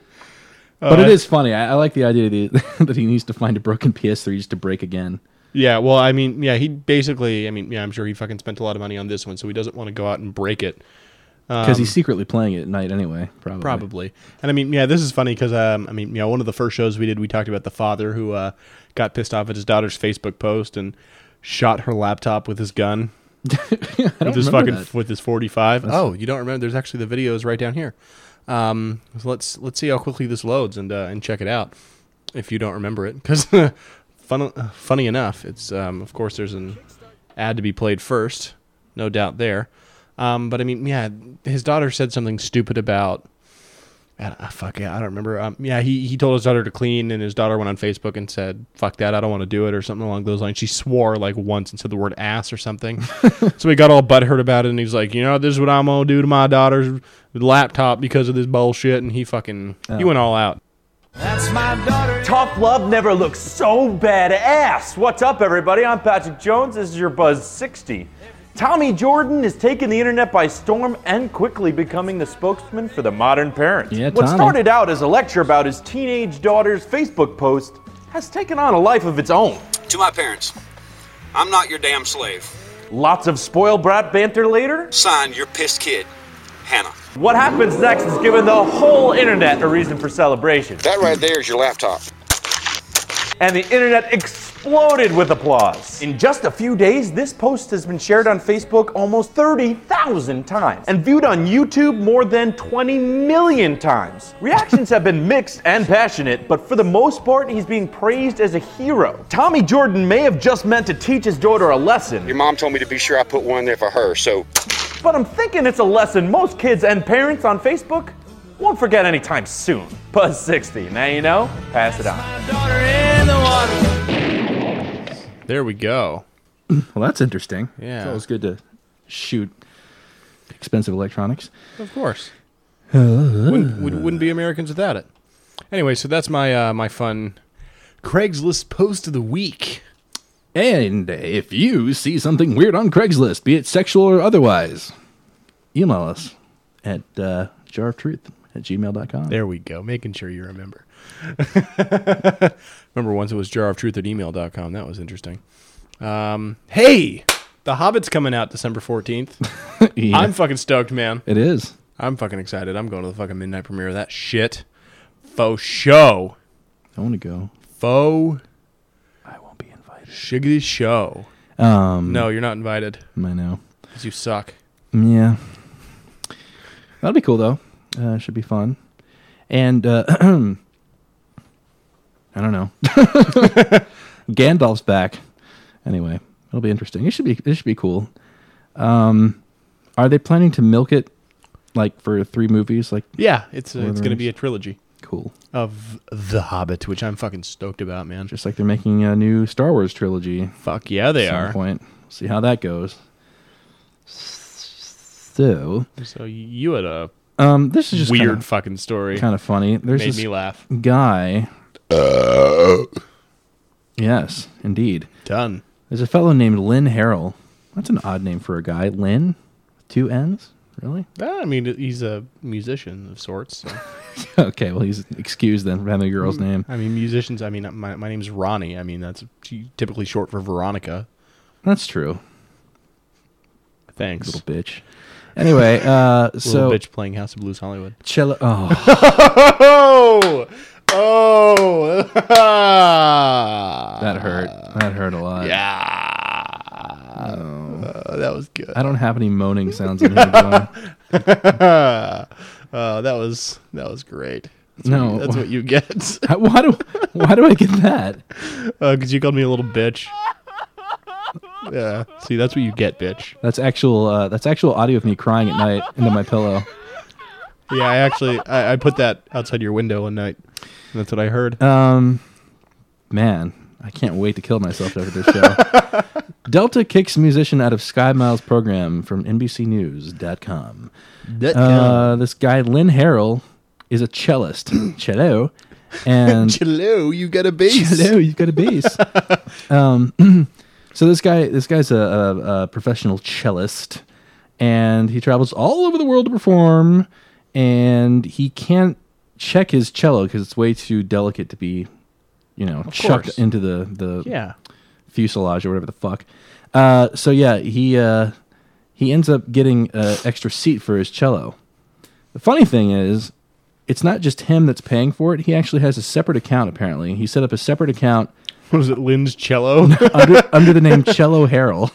But Uh, it is funny. I, I like the idea that he, that he needs to find a broken P S three just to break again. Yeah, well, I mean, yeah, he basically, I mean, yeah, I'm sure he fucking spent a lot of money on this one, so he doesn't want to go out and break it. Because he's secretly playing it at night anyway, probably. Probably. And I mean, yeah, this is funny because, um, I mean, yeah, one of the first shows we did, we talked about the father who uh, got pissed off at his daughter's Facebook post and shot her laptop with his gun. I don't with his remember fucking that. with his forty-five. Oh, you don't remember? There's actually the videos right down here. Um, so let's let's see how quickly this loads and uh, and check it out. If you don't remember it, because fun, funny enough, it's um, of course there's an ad to be played first, no doubt there. Um, but I mean, yeah, his daughter said something stupid about. Uh, fuck yeah, I don't remember. Um, yeah, he, he told his daughter to clean, and his daughter went on Facebook and said, "Fuck that, I don't want to do it," or something along those lines. She swore like once and said the word ass or something. So he got all butthurt about it, and he's like, "You know, this is what I'm gonna do to my daughter's laptop because of this bullshit." And he fucking he Oh. went all out. That's my daughter. Tough love never looks so badass. What's up, everybody? I'm Patrick Jones. This is your Buzz sixty. Tommy Jordan is taking the internet by storm and quickly becoming the spokesman for the modern parent. Yeah, what Tommy. started out as a lecture about his teenage daughter's Facebook post has taken on a life of its own. To my parents, I'm not your damn slave. Lots of spoiled brat banter later. Signed, your pissed kid, Hannah. What happens next is giving the whole internet a reason for celebration. That right there is your laptop. And the internet exploded with applause. In just a few days, this post has been shared on Facebook almost thirty thousand times and viewed on YouTube more than twenty million times. Reactions have been mixed and passionate, but for the most part, he's being praised as a hero. Tommy Jordan may have just meant to teach his daughter a lesson, Your mom told me to be sure I put one there for her, so but I'm thinking it's a lesson most kids and parents on Facebook won't forget anytime soon. Buzz sixty, now you know, pass it on. Daughter in the water. There we go. Well, that's interesting. Yeah. It's always good to shoot expensive electronics. Of course. wouldn't, would- wouldn't be Americans without it. Anyway, so that's my uh, my fun Craigslist post of the week. And if you see something weird on Craigslist, be it sexual or otherwise, email us at uh, jar of truth at gmail dot com. There we go. Making sure you remember. Remember once it was jar of truth at email dot com. That was interesting. Um, hey, The Hobbit's coming out December fourteenth. Yeah, I'm fucking stoked, man. it is. I'm fucking excited. I'm going to the fucking midnight premiere of that shit. Faux show. I want to go. Faux I won't be invited. shiggity show. Um, No, you're not invited. I know. Because you suck. Yeah, that'll be cool though. Uh, should be fun. And uh, I don't know. Gandalf's back. Anyway, it'll be interesting. It should be. It should be cool. Um, are they planning to milk it like for three movies? Like, Yeah, it's uh, Lord of it's the going to Rings. be a trilogy cool. of The Hobbit, which I'm fucking stoked about, man. Just like they're making a new Star Wars trilogy. Fuck yeah, they at some are. point. See how that goes. So, So you had a um, this is just weird kind of, fucking story. kind of funny. There's Made this me laugh. guy. Yes, indeed. Done. There's a fellow named Lynn Harrell. That's an odd name for a guy. Lynn? With two N's? Really? Ah, I mean, he's a musician of sorts. So. Okay, well, he's excused then from having a girl's name. I mean, musicians, I mean, my, my name's Ronnie. I mean, that's typically short for Veronica. That's true. Thanks. Little bitch. Anyway, uh, Little so. bitch playing House of Blues Hollywood. Cello. Oh, Oh! Oh! that hurt. That hurt a lot. Yeah. Uh, that was good. I don't have any moaning sounds in here, do I? uh, that was that was great. That's No. what you, that's what you get. How- Why do, why do I get that? Because you called me a little bitch. Yeah. See, that's what you get, bitch. That's actual. Uh, that's actual audio of me crying at night into my pillow. Yeah, I actually I, I put that outside your window one night. That's what I heard. Um, man, I can't wait to kill myself after this show. Delta kicks musician out of Sky Miles program from N B C News dot com. Uh, this guy Lynn Harrell is a cellist, cello, and Hello, you got a bass. cello. You've got a bass. um, so this guy, this guy's a, a, a professional cellist, and he travels all over the world to perform. And he can't check his cello because it's way too delicate to be, you know, Of chucked course. into the the Yeah. fuselage or whatever the fuck. Uh, so yeah, he uh, he ends up getting an extra seat for his cello. The funny thing is, it's not just him that's paying for it. He actually has a separate account. Apparently, he set up a separate account What is it, Lynn's cello? under, under the name Cello Harrell.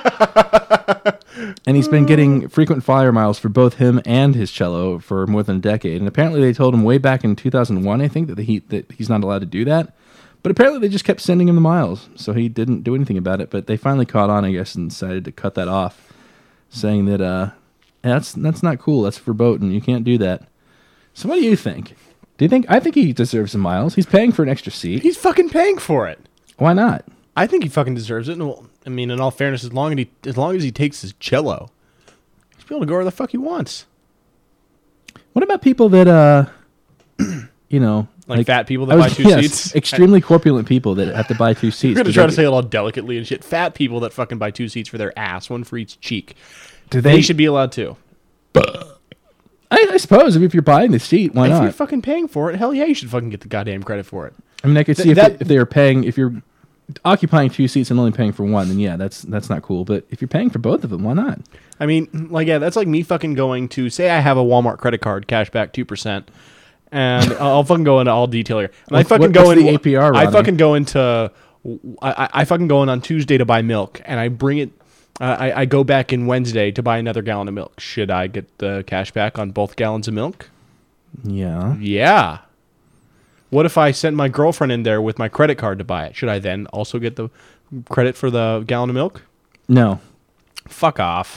And he's been getting frequent flyer miles for both him and his cello for more than a decade. And apparently they told him way back in two thousand one, I think, that he that he's not allowed to do that. But apparently they just kept sending him the miles, so he didn't do anything about it. But they finally caught on, I guess, and decided to cut that off, saying that uh, that's that's not cool. That's verboten. You can't do that. So what do you think? Do you think? I think he deserves some miles. He's paying for an extra seat. He's fucking paying for it. Why not? I think he fucking deserves it. No, I mean, in all fairness, as long as he as long as he takes his cello, he's be able to go where the fuck he wants. What about people that, uh, you know, Like, fat people I that was- buy two yes, seats. extremely corpulent people that have to buy two seats. You're gonna Do try they- to say it all delicately and shit. Fat people that fucking buy two seats for their ass, one for each cheek. do They, they, should be allowed to. I, I suppose if you're buying the seat, why if you're not? fucking paying for it, hell yeah, you should fucking get the goddamn credit for it. I mean, I could see if, that- they, if they were paying, if you're occupying two seats and only paying for one, then yeah, that's that's not cool. But if you're paying for both of them, why not? I mean, like, yeah, that's like me fucking going to, say I have a Walmart credit card, cash back two percent, and I'll fucking go into all detail here. And I What- fucking what- go what's in, the A P R, I Ronnie? fucking go into, I, I- I fucking go in on Tuesday to buy milk, and I bring it, uh, I, I go back in Wednesday to buy another gallon of milk. Should I get the cash back on both gallons of milk? Yeah. Yeah. What if I sent my girlfriend in there with my credit card to buy it? Should I then also get the credit for the gallon of milk? No. Fuck off.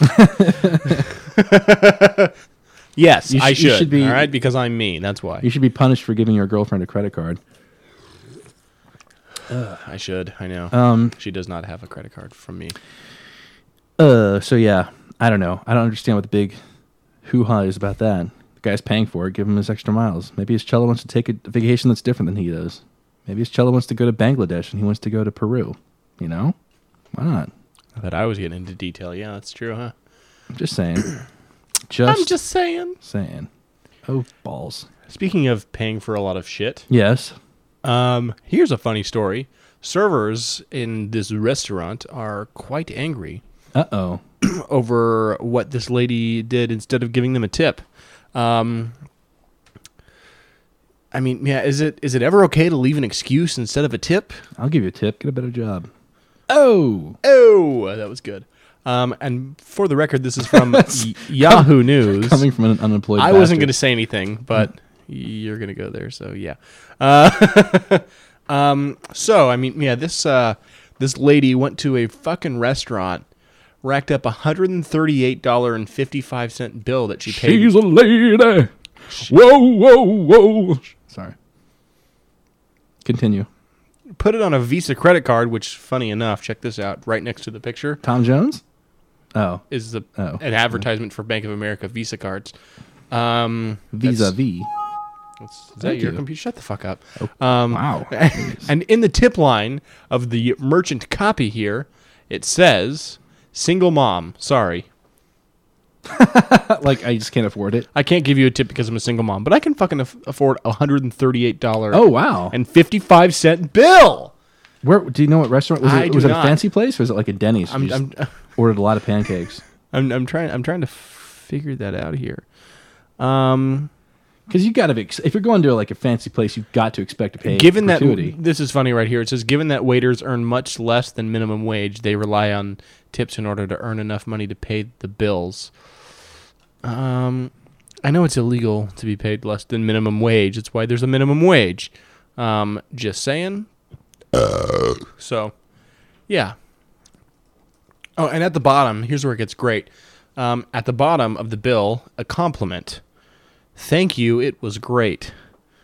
Yes, You sh- I you should. should be- all right, because I'm mean. That's why. You should be punished for giving your girlfriend a credit card. I should. I know. Um. She does not have a credit card from me. Uh. So yeah, I don't know. I don't understand what the big hoo-ha is about that. The guy's paying for it. Give him his extra miles. Maybe his cello wants to take a vacation that's different than he does. Maybe his cello wants to go to Bangladesh and he wants to go to Peru. You know? Why not? I thought I was getting into detail. Yeah, that's true, huh? I'm just saying. Just, I'm just saying. saying. Oh, balls. Speaking of paying for a lot of shit, Yes. um, here's a funny story. servers in this restaurant are quite angry Uh-oh. over what this lady did instead of giving them a tip. Um, I mean, yeah, is it is it ever okay to leave an excuse instead of a tip? I'll give you a tip. Get a better job. Oh. Oh, that was good. Um, and for the record, this is from y- Yahoo News. Coming from an unemployed I bastard. wasn't going to say anything, but you're going to go there, so yeah. Uh, um, so, I mean, yeah, this uh, this lady went to a fucking restaurant, racked up a one hundred thirty-eight dollars and fifty-five cents bill that she paid. She's a lady. Whoa, whoa, whoa. Sorry. Continue. Put it on a Visa credit card, which, funny enough, check this out, right next to the picture. Tom Jones? Oh. Is the Oh. an advertisement for Bank of America Visa cards. Um, Vis-a-vis. that's- Is that Thank your you. computer? Shut the fuck up. Um, Wow. And in the tip line of the merchant copy here, it says, single mom, sorry. Like, I just can't afford it. I can't give you a tip because I'm a single mom, but I can fucking af- afford a one hundred thirty-eight dollars Oh, wow. and fifty-five cent bill. Where do you know what restaurant? Was I it, do was it not. a fancy place or was it like a Denny's? I'm, You just I'm, ordered a lot of pancakes. I'm, I'm trying, I'm trying to figure that out here. Um, Because you got to be, if you're going to like a fancy place, you've got to expect to pay given that, gratuity. this is funny right here. It says, given that waiters earn much less than minimum wage, they rely on tips in order to earn enough money to pay the bills. Um, I know it's illegal to be paid less than minimum wage. That's why there's a minimum wage. Um, just saying. So, yeah. Oh, and at the bottom, here's where it gets great. Um, at the bottom of the bill, a compliment. Thank you, it was great.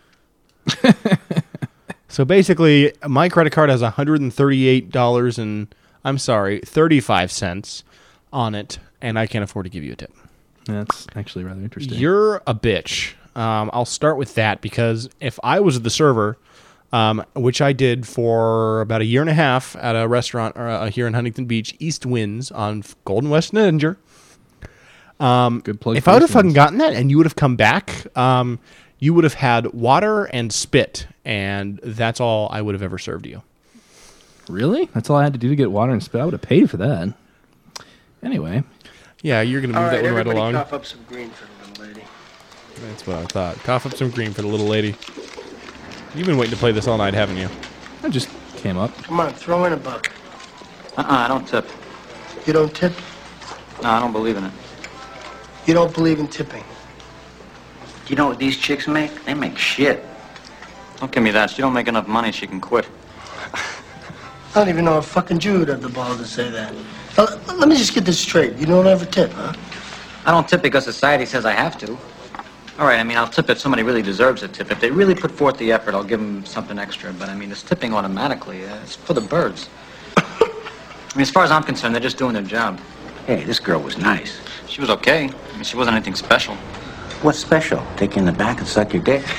So basically, my credit card has one hundred thirty-eight dollars and, I'm sorry, thirty-five cents on it, and I can't afford to give you a tip. That's actually rather interesting. You're a bitch. Um, I'll start with that because if I was the server, um, which I did for about a year and a half at a restaurant uh, here in Huntington Beach, East Winds on Golden West Ninger. Um, Good plug. if for I would have East fucking Winds. gotten that and you would have come back, um, you would have had water and spit, and that's all I would have ever served you. Really? That's all I had to do to get water and spit. I would have paid for that. Anyway, Yeah, you're going to All move right, that one right everybody along. cough up some green for the little lady. That's what I thought. Cough up some green for the little lady. You've been waiting to play this all night, haven't you? I just came up. Come on, throw in a buck. Uh-uh, I don't tip. You don't tip? No, I don't believe in it. You don't believe in tipping? You know what these chicks make? They make shit. Don't give me that. She don't make enough money, she can quit. I don't even know a fucking Jew would have the balls to say that. Now, let me just get this straight. You don't ever tip, huh? I don't tip because society says I have to. All right, I mean, I'll tip if somebody really deserves a tip. If they really put forth the effort, I'll give them something extra. But, I mean, it's tipping automatically. Uh, it's for the birds. I mean, as far as I'm concerned, they're just doing their job. Hey, this girl was nice. She was okay. I mean, she wasn't anything special. What's special? Take you in the back and suck your dick?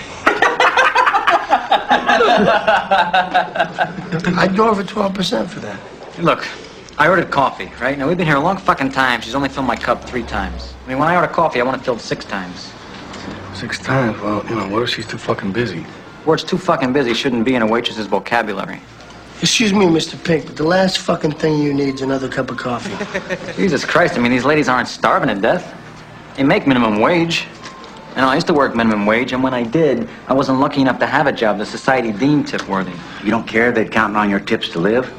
I'd go over twelve percent for that. Hey, look, I ordered coffee, right? Now, we've been here a long fucking time. She's only filled my cup three times. I mean, when I order coffee, I want it filled six times. Six times? Well, you know, what if she's too fucking busy? Words too fucking busy shouldn't be in a waitress's vocabulary. Excuse me, Mister Pink, but the last fucking thing you need is another cup of coffee. Jesus Christ, I mean, these ladies aren't starving to death. They make minimum wage. And I used to work minimum wage, and when I did, I wasn't lucky enough to have a job the society deemed tip-worthy. You don't care if they're counting on your tips to live?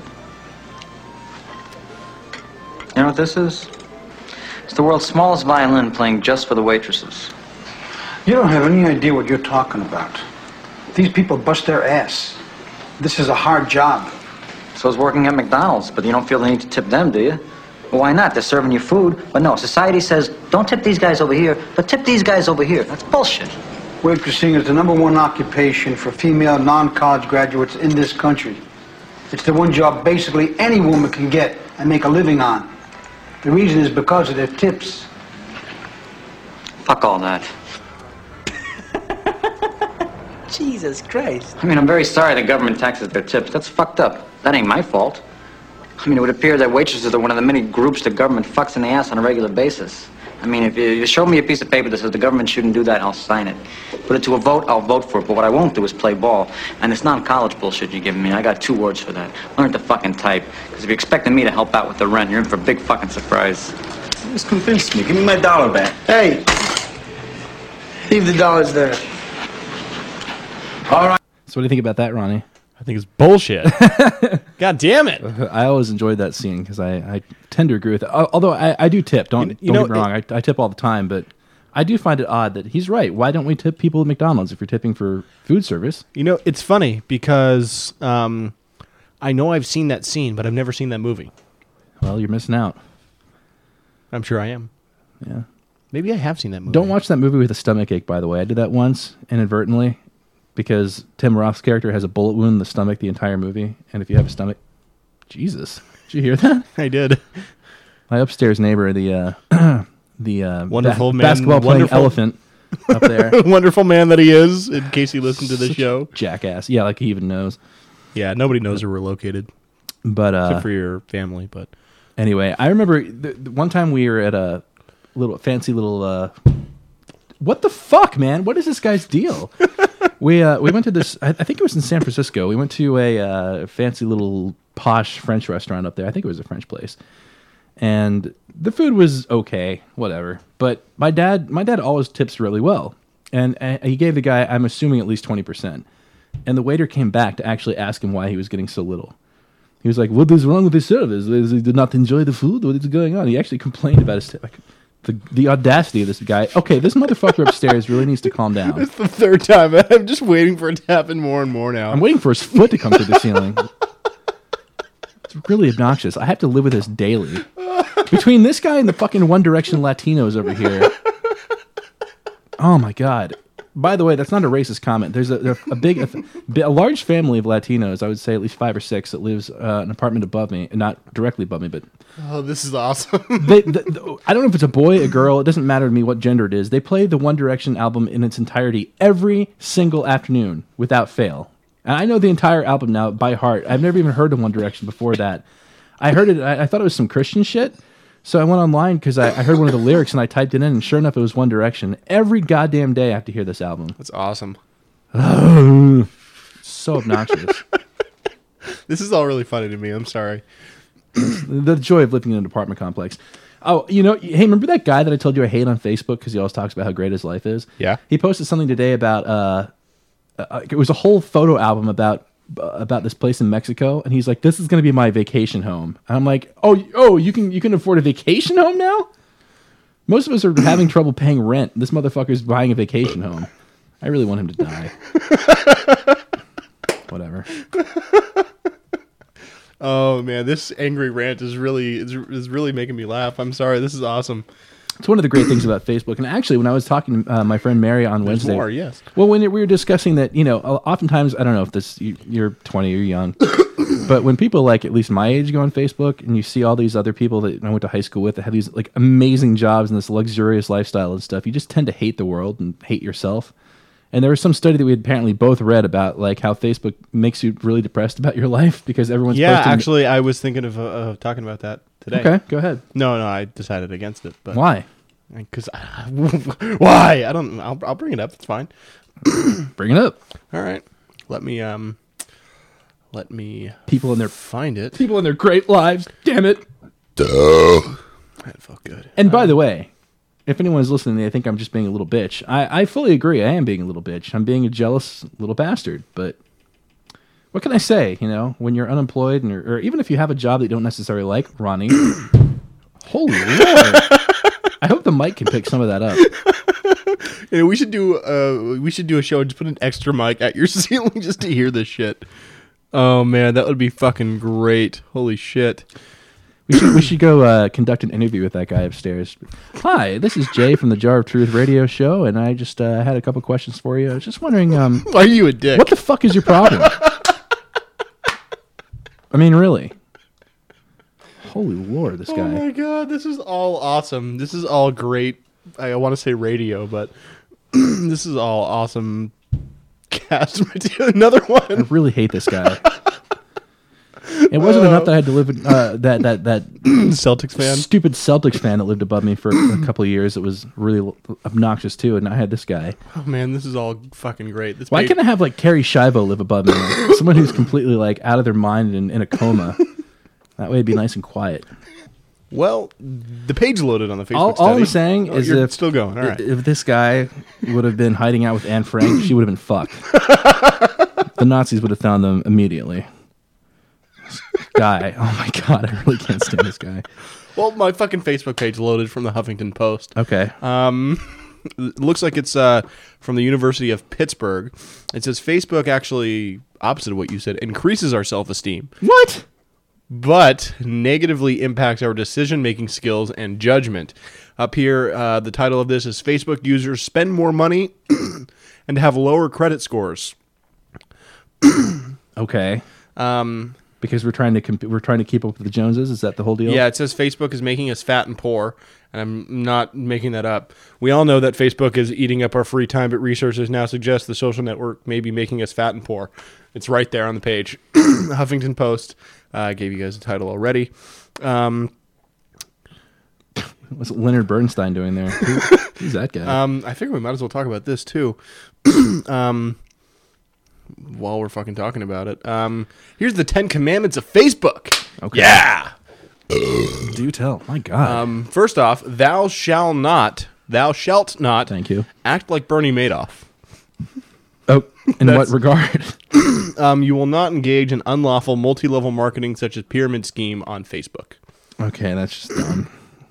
You know what this is? It's the world's smallest violin playing just for the waitresses. You don't have any idea what you're talking about. These people bust their ass. This is a hard job. So is working at McDonald's, but you don't feel the need to tip them, do you? Well, why not? They're serving you food. But no, society says, don't tip these guys over here, but tip these guys over here. That's bullshit. Waitressing is the number one occupation for female non-college graduates in this country. It's the one job basically any woman can get and make a living on. The reason is because of their tips. Fuck all that. Jesus Christ. I mean, I'm very sorry the government taxes their tips. That's fucked up. That ain't my fault. I mean, it would appear that waitresses are one of the many groups the government fucks in the ass on a regular basis. I mean, if you, you show me a piece of paper that says the government shouldn't do that, I'll sign it. Put it to a vote, I'll vote for it. But what I won't do is play ball. And it's non-college bullshit you're giving me. I got two words for that. Learn to fucking type. Because if you're expecting me to help out with the rent, you're in for a big fucking surprise. You just convinced me. Give me my dollar back. Hey, leave the dollars there. All right. So what do you think about that, Ronnie? I think it's bullshit. God damn it. I always enjoyed that scene because I, I tend to agree with it. Al- Although I, I do tip. Don't, You- you don't know, get me wrong. I, I tip all the time, but I do find it odd that he's right. Why don't we tip people at McDonald's if you're tipping for food service? You know, it's funny because um, I know I've seen that scene, but I've never seen that movie. Well, you're missing out. I'm sure I am. Yeah. Maybe I have seen that movie. Don't watch that movie with a stomach ache, by the way. I did that once inadvertently because Tim Roth's character has a bullet wound in the stomach the entire movie. And if you have a stomach... Jesus. Did you hear that? I did. My upstairs neighbor, the uh, the uh, Wonderful ba- man, basketball playing wonderful- elephant up there. Wonderful man that he is, in case he listened to the Such show. Jackass. Yeah, like he even knows. Yeah, nobody knows where we're located. But uh, Except for your family, but... Anyway, I remember the, the one time we were at a little fancy little. Uh, what the fuck, man? What is this guy's deal? we uh, we went to this. I, I think it was in San Francisco. We went to a uh, fancy little posh French restaurant up there. I think it was a French place, and the food was okay, whatever. But my dad, my dad always tips really well, and uh, he gave the guy, I'm assuming, at least twenty percent. And the waiter came back to actually ask him why he was getting so little. He was like, "What is wrong with the service? He did not enjoy the food. What is going on?" He actually complained about his tip. Like, the the audacity of this guy. Okay, this motherfucker upstairs really needs to calm down. It's the third time. I'm just waiting for it to happen more and more now. I'm waiting for his foot to come through the ceiling. It's really obnoxious. I have to live with this daily. Between this guy and the fucking One Direction Latinos over here. Oh my god. By the way, that's not a racist comment. There's a, there's a big, a, a large family of Latinos. I would say at least five or six that lives uh, in an apartment above me, not directly above me, but Oh, this is awesome. they, the, the, I don't know if it's a boy, a girl. It doesn't matter to me what gender it is. They play the One Direction album in its entirety every single afternoon without fail. And I know the entire album now by heart. I've never even heard of One Direction before that. I heard it. I, I thought it was some Christian shit. So I went online because I, I heard one of the lyrics and I typed it in, and sure enough, it was One Direction. Every goddamn day I have to hear this album. That's awesome. So obnoxious. This is all really funny to me. I'm sorry. The joy of living in an apartment complex. Oh, you know, hey, remember that guy that I told you I hate on Facebook because he always talks about how great his life is? Yeah. He posted something today about, uh, uh, it was a whole photo album about uh, about this place in Mexico, and he's like, "This is going to be my vacation home." And I'm like, "Oh, oh, you can you can afford a vacation home now?" Most of us are having trouble paying rent. This motherfucker's buying a vacation home. I really want him to die. Whatever. Oh man, this angry rant is really is, is really making me laugh. I'm sorry. This is awesome. It's one of the great things about Facebook. And actually, when I was talking to uh, my friend Mary on There's Wednesday, more, yes. Well, when we were discussing that, you know, oftentimes I don't know if this you, you're twenty, you're young, but when people like at least my age go on Facebook and you see all these other people that I went to high school with that have these like amazing jobs and this luxurious lifestyle and stuff, you just tend to hate the world and hate yourself. And there was some study that we had apparently both read about like how Facebook makes you really depressed about your life because everyone's Yeah, posting. actually, I was thinking of uh, talking about that today. Okay, go ahead. No, no, I decided against it. But Why? Because why? I don't. I'll, I'll bring it up. It's fine. Bring it up. All right. Let me um. Let me people in their find it. People in their great lives. Damn it. Duh. That felt good. And by the way, if anyone's listening, they think I'm just being a little bitch. I, I fully agree. I am being a little bitch. I'm being a jealous little bastard. But what can I say? You know, when you're unemployed, and or even if you have a job that you don't necessarily like, Ronnie. Holy Lord! I hope the mic can pick some of that up. You know, we should do. Uh, we should do a show and just put an extra mic at your ceiling just to hear this shit. Oh man, that would be fucking great! Holy shit. We should, we should go uh, conduct an interview with that guy upstairs. Hi, this is Jay from the Jar of Truth radio show, and I just uh, had a couple questions for you. I was just wondering, um, why are you a dick? What the fuck is your problem? I mean, really? Holy Lord, this guy. Oh my god, this is all awesome. This is all great. I want to say radio, but this is all awesome cast material. Another one. I really hate this guy. It wasn't enough that I had to live in, uh, that that that Celtics fan. stupid Celtics fan that lived above me for a couple of years. It was really obnoxious too, and I had this guy. Oh man, this is all fucking great. This Why page- can't I have like Carrie Shivo live above me? Like, someone who's completely like out of their mind and in a coma. That way, it'd be nice and quiet. Well, the page loaded on the Facebook All, study. all I'm saying Oh, is you're if still going. All right. if this guy would have been hiding out with Anne Frank, she would have been fucked. The Nazis would have found them immediately. This guy, oh my god, I really can't stand this guy. Well, my fucking Facebook page loaded from the Huffington Post. Okay. Um, it looks like it's uh, from the University of Pittsburgh. It says Facebook actually, opposite of what you said, increases our self-esteem. What? But negatively impacts our decision-making skills and judgment. Up here, uh, the title of this is Facebook users spend more money and have lower credit scores. Okay. Um, because we're trying to comp- we're trying to keep up with the Joneses. Is that the whole deal? Yeah, it says Facebook is making us fat and poor, and I'm not making that up. We all know that Facebook is eating up our free time, but researchers now suggest the social network may be making us fat and poor. It's right there on the page. Huffington Post. I uh, gave you guys the title already. Um, What's Leonard Bernstein doing there? Who, who's that guy? Um, I figure we might as well talk about this too. um, while we're fucking talking about it. Um, here's the Ten Commandments of Facebook. Okay. Yeah. Do tell. My God. Um, first off, thou shalt not, thou shalt not. Thank you. Act like Bernie Madoff. Oh, in what regard? um, you will not engage in unlawful multi-level marketing such as pyramid scheme on Facebook. Okay, that's just dumb.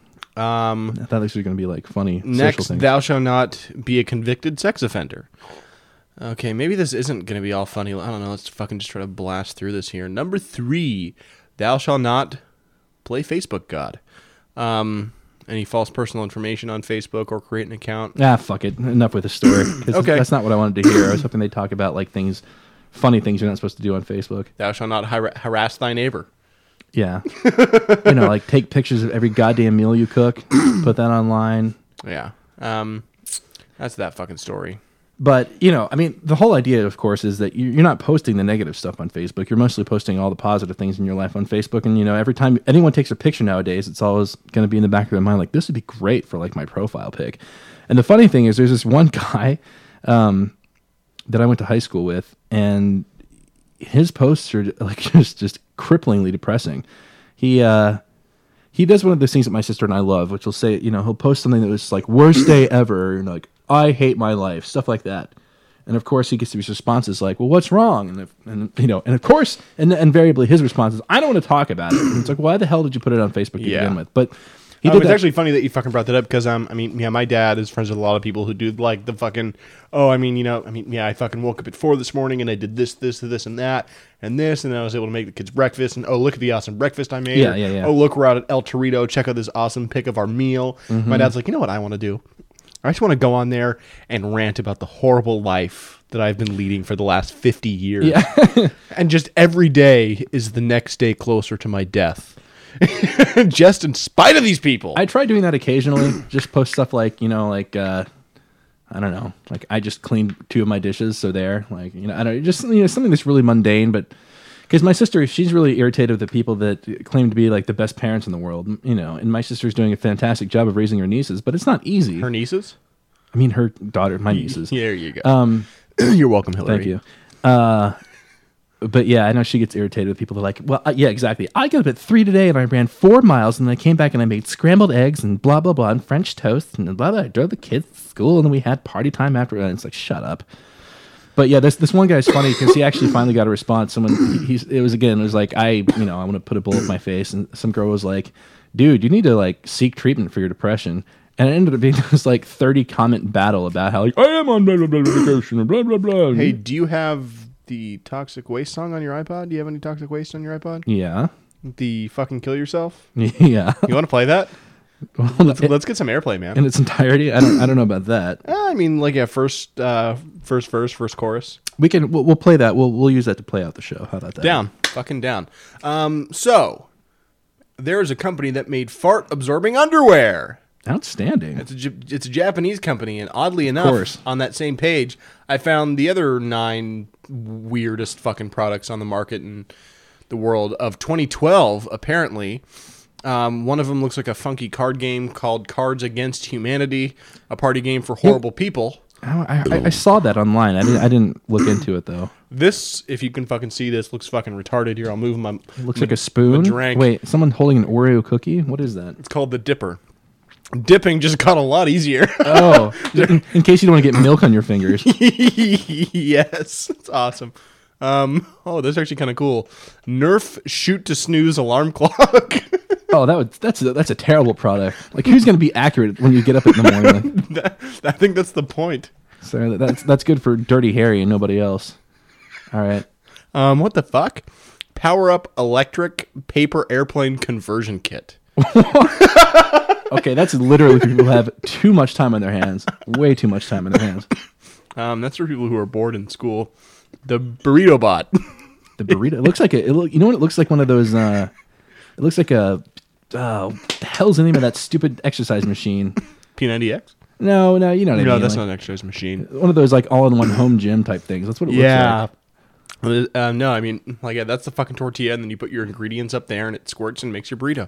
Um, I thought this was going to be like funny. Next, social things. thou shalt not be a convicted sex offender. Okay, maybe this isn't going to be all funny. I don't know. Let's fucking just try to blast through this here. Number three, thou shalt not play Facebook God. Um, any false personal information on Facebook or create an account. Ah, fuck it. Enough with the story. 'Cause Okay. That's not what I wanted to hear. I was hoping they'd talk about like things, funny things you're not supposed to do on Facebook. Thou shalt not har- harass thy neighbor. Yeah. You know, like take pictures of every goddamn meal you cook, put that online. Yeah. Um, that's that fucking story. But, you know, I mean, the whole idea, of course, is that you- you're not posting the negative stuff on Facebook. You're mostly posting all the positive things in your life on Facebook. And, you know, every time anyone takes a picture nowadays, it's always going to be in the back of their mind, like, this would be great for, like, my profile pic. And the funny thing is, there's this one guy um, that I went to high school with, and his posts are, like, just, just cripplingly depressing. He, uh... He does one of those things that my sister and I love, which will say, you know, he'll post something that was like, worst day ever, and like, I hate my life, stuff like that. And of course, he gets these responses like, well, what's wrong? And, if, and you know, and of course, and invariably his response is, I don't want to talk about it. And it's like, why the hell did you put it on Facebook to Yeah. begin with? But he Um, did it's that. actually funny that you fucking brought that up because um, I mean, yeah, my dad is friends with a lot of people who do like the fucking. Oh, I mean, you know, I mean, yeah, I fucking woke up at four this morning and I did this, this, this, and that, and this, and then I was able to make the kids breakfast. And oh, look at the awesome breakfast I made. Yeah, Or, yeah, yeah. Oh, look, we're out at El Torito. Check out this awesome pic of our meal. Mm-hmm. My dad's like, you know what I want to do? I just want to go on there and rant about the horrible life that I've been leading for the last fifty years. Yeah. And just every day is the next day closer to my death. Just in spite of these people. I try doing that occasionally. Just post stuff like, you know, like, uh, I don't know, like I just cleaned two of my dishes, so there, like, you know, I don't just, you know, something that's really mundane, but because my sister, she's really irritated with the people that claim to be like the best parents in the world, you know, and my sister's doing a fantastic job of raising her nieces, but it's not easy. Her nieces? I mean, her daughter, my nieces. There you go. Um, You're welcome, Hillary. Thank you. Uh, but yeah, I know she gets irritated with people that are like, well, uh, yeah, exactly. I got up at three today and I ran four miles and then I came back and I made scrambled eggs and blah, blah, blah, and French toast and blah, blah. I drove the kids to school and then we had party time after. And it's like, shut up. But yeah, this this one guy's funny because he actually finally got a response. Someone, he, he's, it was again, it was like, I, you know, I want to put a bullet in my face. And some girl was like, dude, you need to like seek treatment for your depression. And it ended up being this like thirty comment battle about how like, I am on blah, blah, blah, medication and blah, blah, blah. Hey, do you have the Toxic Waste song on your iPod? Do you have any Toxic Waste on your iPod? Yeah. The fucking Kill Yourself? Yeah. You want to play that? Well, let's, it, let's get some airplay, man. In its entirety? I don't I don't know about that. Uh, I mean, like, yeah, first, uh, first verse, first chorus. We can, we'll, we'll play that. We'll we'll use that to play out the show. How about that? Down. Fucking down. Um, so, there's a company that made fart-absorbing underwear. Outstanding. It's a, J- it's a Japanese company, and oddly enough, course. on that same page, I found the other nine weirdest fucking products on the market, and the world of twenty twelve, apparently. Um, one of them looks like a funky card game called Cards Against Humanity, a party game for horrible people. I, I, I saw that online. I didn't, I didn't look into it, though. This, if you can fucking see this, looks fucking retarded. Here, I'll move my... It looks like a spoon. Drink. Wait, someone holding an Oreo cookie? What is that? It's called the Dipper. Dipping just got a lot easier. Oh, in, in case you don't want to get milk on your fingers. Yes, it's awesome. Um, oh, that's actually kind of cool. Nerf shoot to snooze alarm clock. Oh, that would that's a, that's a terrible product. Like, who's going to be accurate when you get up in the morning? that, I think that's the point. So that's that's good for Dirty Harry and nobody else. All right. Um, what the fuck? Power up electric paper airplane conversion kit. Okay, that's literally for people who have too much time on their hands. Way too much time on their hands. Um, that's for people who are bored in school. The Burrito Bot. The burrito. It looks like a. It look, you know what? It looks like one of those. Uh, it looks like a. Uh, what the hell's the name of that stupid exercise machine? P ninety X? No, no, you know what I No, mean. that's like, not an exercise machine. One of those like all-in-one home gym type things. That's what it Yeah. looks like. Uh, no, I mean, like, yeah, that's the fucking tortilla, and then you put your ingredients up there, and it squirts and makes your burrito.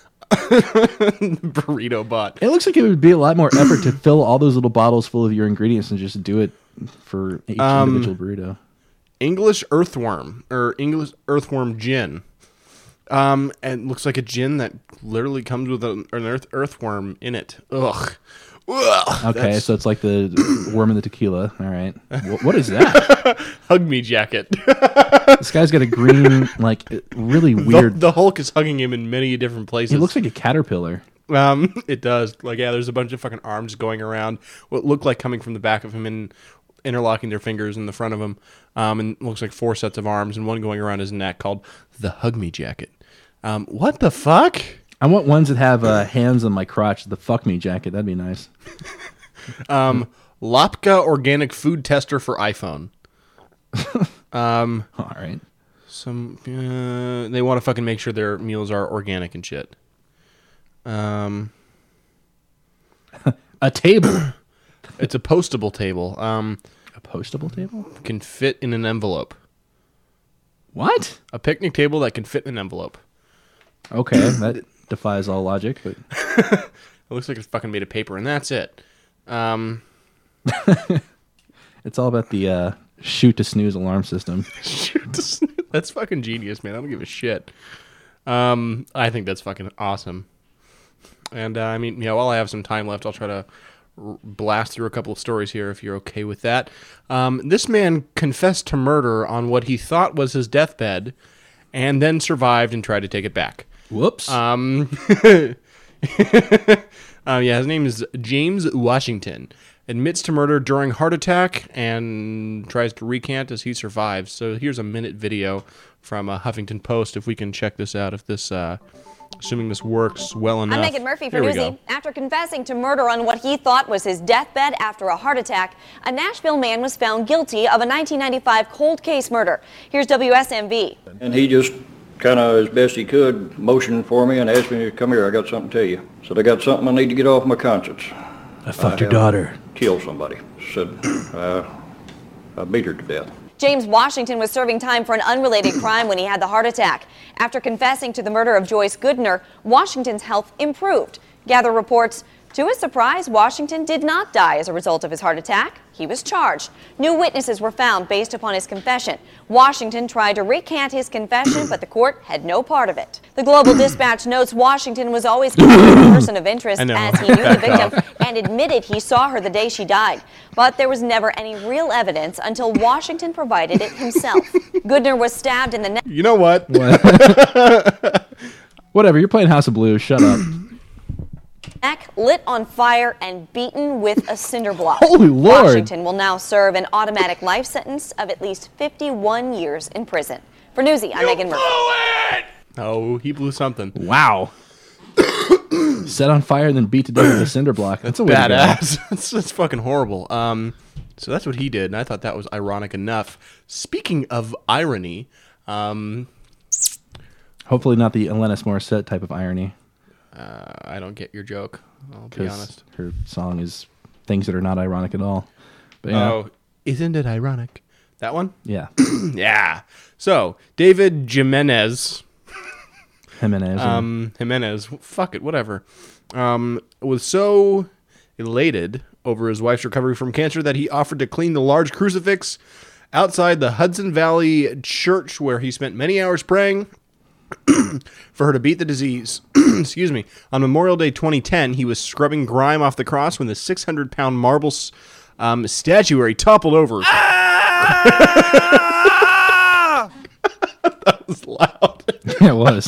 Burrito Bot. It looks like it would be a lot more effort to fill all those little bottles full of your ingredients and just do it for each Um, individual burrito. English earthworm, or English earthworm gin. Um, and looks like a gin that literally comes with an, an earth earthworm in it. Ugh. Ugh. Okay, That's- so it's like the worm in the tequila. All right. Wh- What is that? Hug me jacket. This guy's got a green, like, really The, weird. the Hulk is hugging him in many different places. It looks like a caterpillar. Um, it does. Like, yeah, there's a bunch of fucking arms going around. What looked like coming from the back of him and interlocking their fingers in the front of him. Um, and looks like four sets of arms and one going around his neck called the Hug Me Jacket. Um, what the fuck? I want ones that have uh, hands on my crotch. The fuck me jacket. That'd be nice. Um, Lapka Organic Food Tester for iPhone. um, All right. some uh, they want to fucking make sure their meals are organic and shit. Um, A table. it's a postable table. Um, A postable table? can fit in an envelope. What? A picnic table that can fit in an envelope. Okay, that defies all logic, but It looks like it's fucking made of paper, and that's it. Um, it's all about the uh, shoot to snooze alarm system. shoot, that's fucking genius, man. I don't give a shit. Um, I think that's fucking awesome. And uh, I mean, yeah, while I have some time left, I'll try to r- blast through a couple of stories here if you're okay with that. Um, this man confessed to murder on what he thought was his deathbed, and then survived and tried to take it back. Whoops. Um, uh, yeah, his name is James Washington. Admits to murder during heart attack and tries to recant as he survives. So here's a minute video from uh, Huffington Post. If we can check this out, if this, uh, assuming this works well enough. I'm Megan Murphy for Here we Newsy. go. After confessing to murder on what he thought was his deathbed after a heart attack, a Nashville man was found guilty of a nineteen ninety-five cold case murder. Here's W S M V. And he just kind of, as best he could, motioned for me and asked me to come here. I got something to tell you. Said I got something I need to get off my conscience. I fucked your have daughter. Killed somebody. Said uh, I beat her to death. James Washington was serving time for an unrelated crime when he had the heart attack. After confessing to the murder of Joyce Goodner, Washington's health improved. Gather reports, to his surprise, Washington did not die as a result of his heart attack. He was charged. New witnesses were found based upon his confession. Washington tried to recant his confession, but the court had no part of it. The Global Dispatch notes Washington was always considered a person of interest I know. as he knew the Back victim off. and admitted he saw her the day she died. But there was never any real evidence until Washington provided it himself. Goodner was stabbed in the neck. You know what? Whatever, you're playing House of Blues. Shut up. neck, lit on fire, and beaten with a cinder block. Holy Lord. Washington will now serve an automatic life sentence of at least fifty-one years in prison. For Newsy, I'm Megan Murphy. Oh, he blew something. Wow. Set on fire and then beat to death with a cinder block. That's a way to go. Badass. that's, that's fucking horrible. Um, so that's what he did, and I thought that was ironic enough. Speaking of irony, um, Hopefully not the Alanis Morissette type of irony. uh, I don't get your joke. I'll be Because honest. her song is things that are not ironic at all. But yeah. Oh, isn't it ironic That one? Yeah. Yeah. So, David Jimenez. Jimenez. yeah. Um, Jimenez. Fuck it, whatever. Um, was so elated over his wife's recovery from cancer that he offered to clean the large crucifix outside the Hudson Valley Church where he spent many hours praying for her to beat the disease. Excuse me. On Memorial Day twenty ten, he was scrubbing grime off the cross when the six hundred pound marble um, statuary toppled over. Ah! That was loud. Yeah, it was.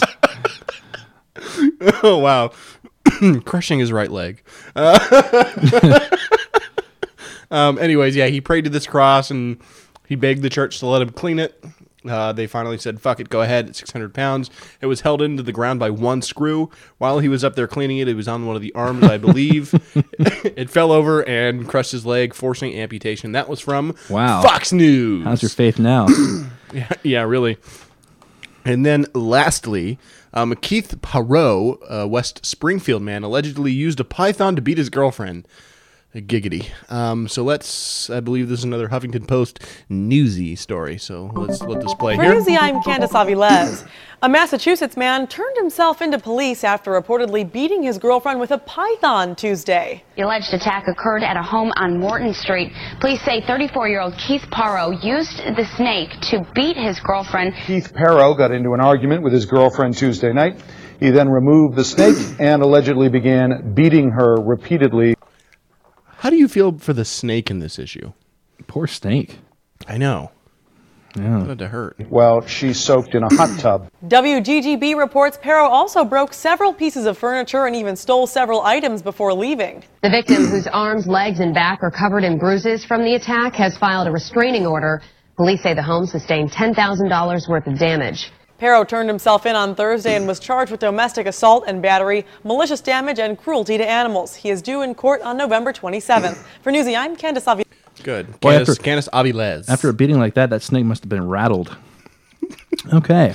Oh, wow. Crushing his right leg. Uh, um, anyways, yeah, he prayed to this cross and he begged the church to let him clean it. Uh, they finally said, fuck it, go ahead. It's six hundred pounds. It was held into the ground by one screw. While he was up there cleaning it, it was on one of the arms, I believe. It fell over and crushed his leg, forcing amputation. That was from Wow. Fox News. How's your faith now? Yeah, yeah, really. And then lastly, um, Keith Parot, a West Springfield man, allegedly used a python to beat his girlfriend. Giggity. Um, so let's, I believe this is another Huffington Post newsy story. So let's let this play For here. Newsy, I'm Candace Aviles. A Massachusetts man turned himself into police after reportedly beating his girlfriend with a python Tuesday. The alleged attack occurred at a home on Morton Street. Police say thirty-four-year-old Keith Parot used the snake to beat his girlfriend. Keith Parot got into an argument with his girlfriend Tuesday night. He then removed the snake and allegedly began beating her repeatedly. How do you feel for the snake in this issue? Poor snake. I know. Yeah. It had to hurt. Well, she's soaked in a hot tub. W G G B reports Parot also broke several pieces of furniture and even stole several items before leaving. The victim, whose arms, legs, and back are covered in bruises from the attack, has filed a restraining order. Police say the home sustained ten thousand dollars worth of damage. Parot turned himself in on Thursday and was charged with domestic assault and battery, malicious damage, and cruelty to animals. He is due in court on November twenty-seventh. For Newsy, I'm Candace Aviles. Good. Boy, Candace, after- Candace Aviles. After a beating like that, that snake must have been rattled. Okay.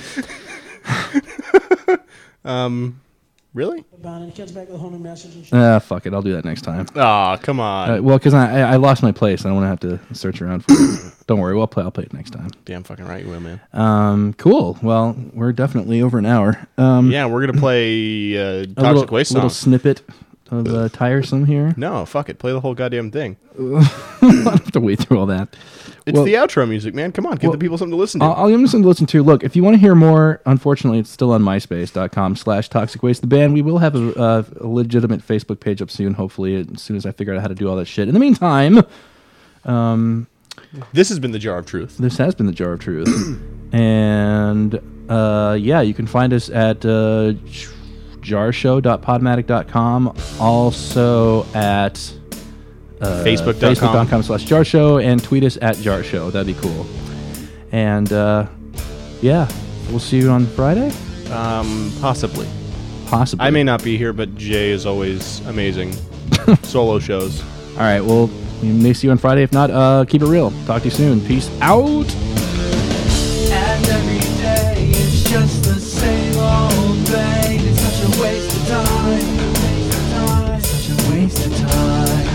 um, really? Ah, fuck it. I'll do that next time. Aw, come on. Uh, well, because I, I lost my place. I don't want to have to search around for it. Don't worry. We'll play. I'll play it next time. Damn fucking right you will, man. Um, cool. Well, we're definitely over an hour. Um, Yeah, we're going to play uh, Toxic a little, Waste little song. snippet of uh, Tiresome here. No, fuck it. Play the whole goddamn thing. I don't have to wait through all that. It's Well- the outro music, man. Come on, give well, the people something to listen to. I'll, I'll give them something to listen to. Look, if you want to hear more, unfortunately, it's still on myspace.com slash toxic waste the band. We will have a, a, a legitimate Facebook page up soon, hopefully, as soon as I figure out how to do all that shit. In the meantime, um, this has been the Jar of Truth. This has been the Jar of Truth. And uh, yeah, you can find us at uh, jarshow dot podmatic dot com. Also at uh, Facebook dot com. Facebook dot com slash jarshow, and tweet us at jarshow. That'd be cool. And uh, yeah, we'll see you on Friday. Um, possibly. Possibly. I may not be here, but Jay is always amazing. Solo shows. All right. Well, we may see you on Friday. If not, uh, keep it real. Talk to you soon. Peace out. And every day it's just the same old thing. It's such a waste of time. Such a waste of time.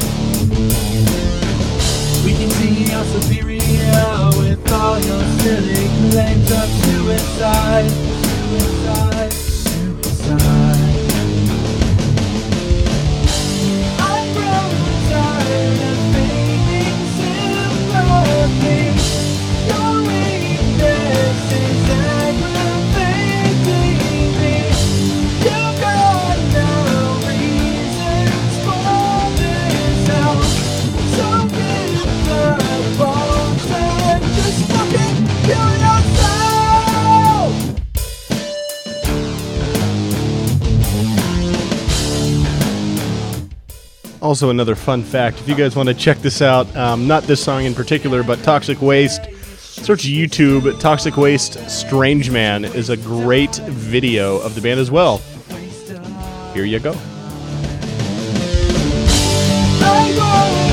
We can see you're superior with all your silly claims of suicide. Suicide. Suicide. I'm growing tired of faking sympathy. Your weakness is aggravating me. You've got no reasons for this help. So get the bones and just fucking kill yourself. Also, another fun fact, if you guys want to check this out, um, not this song in particular, but Toxic Waste, search YouTube. Toxic Waste Strange Man is a great video of the band as well. Here you go. I go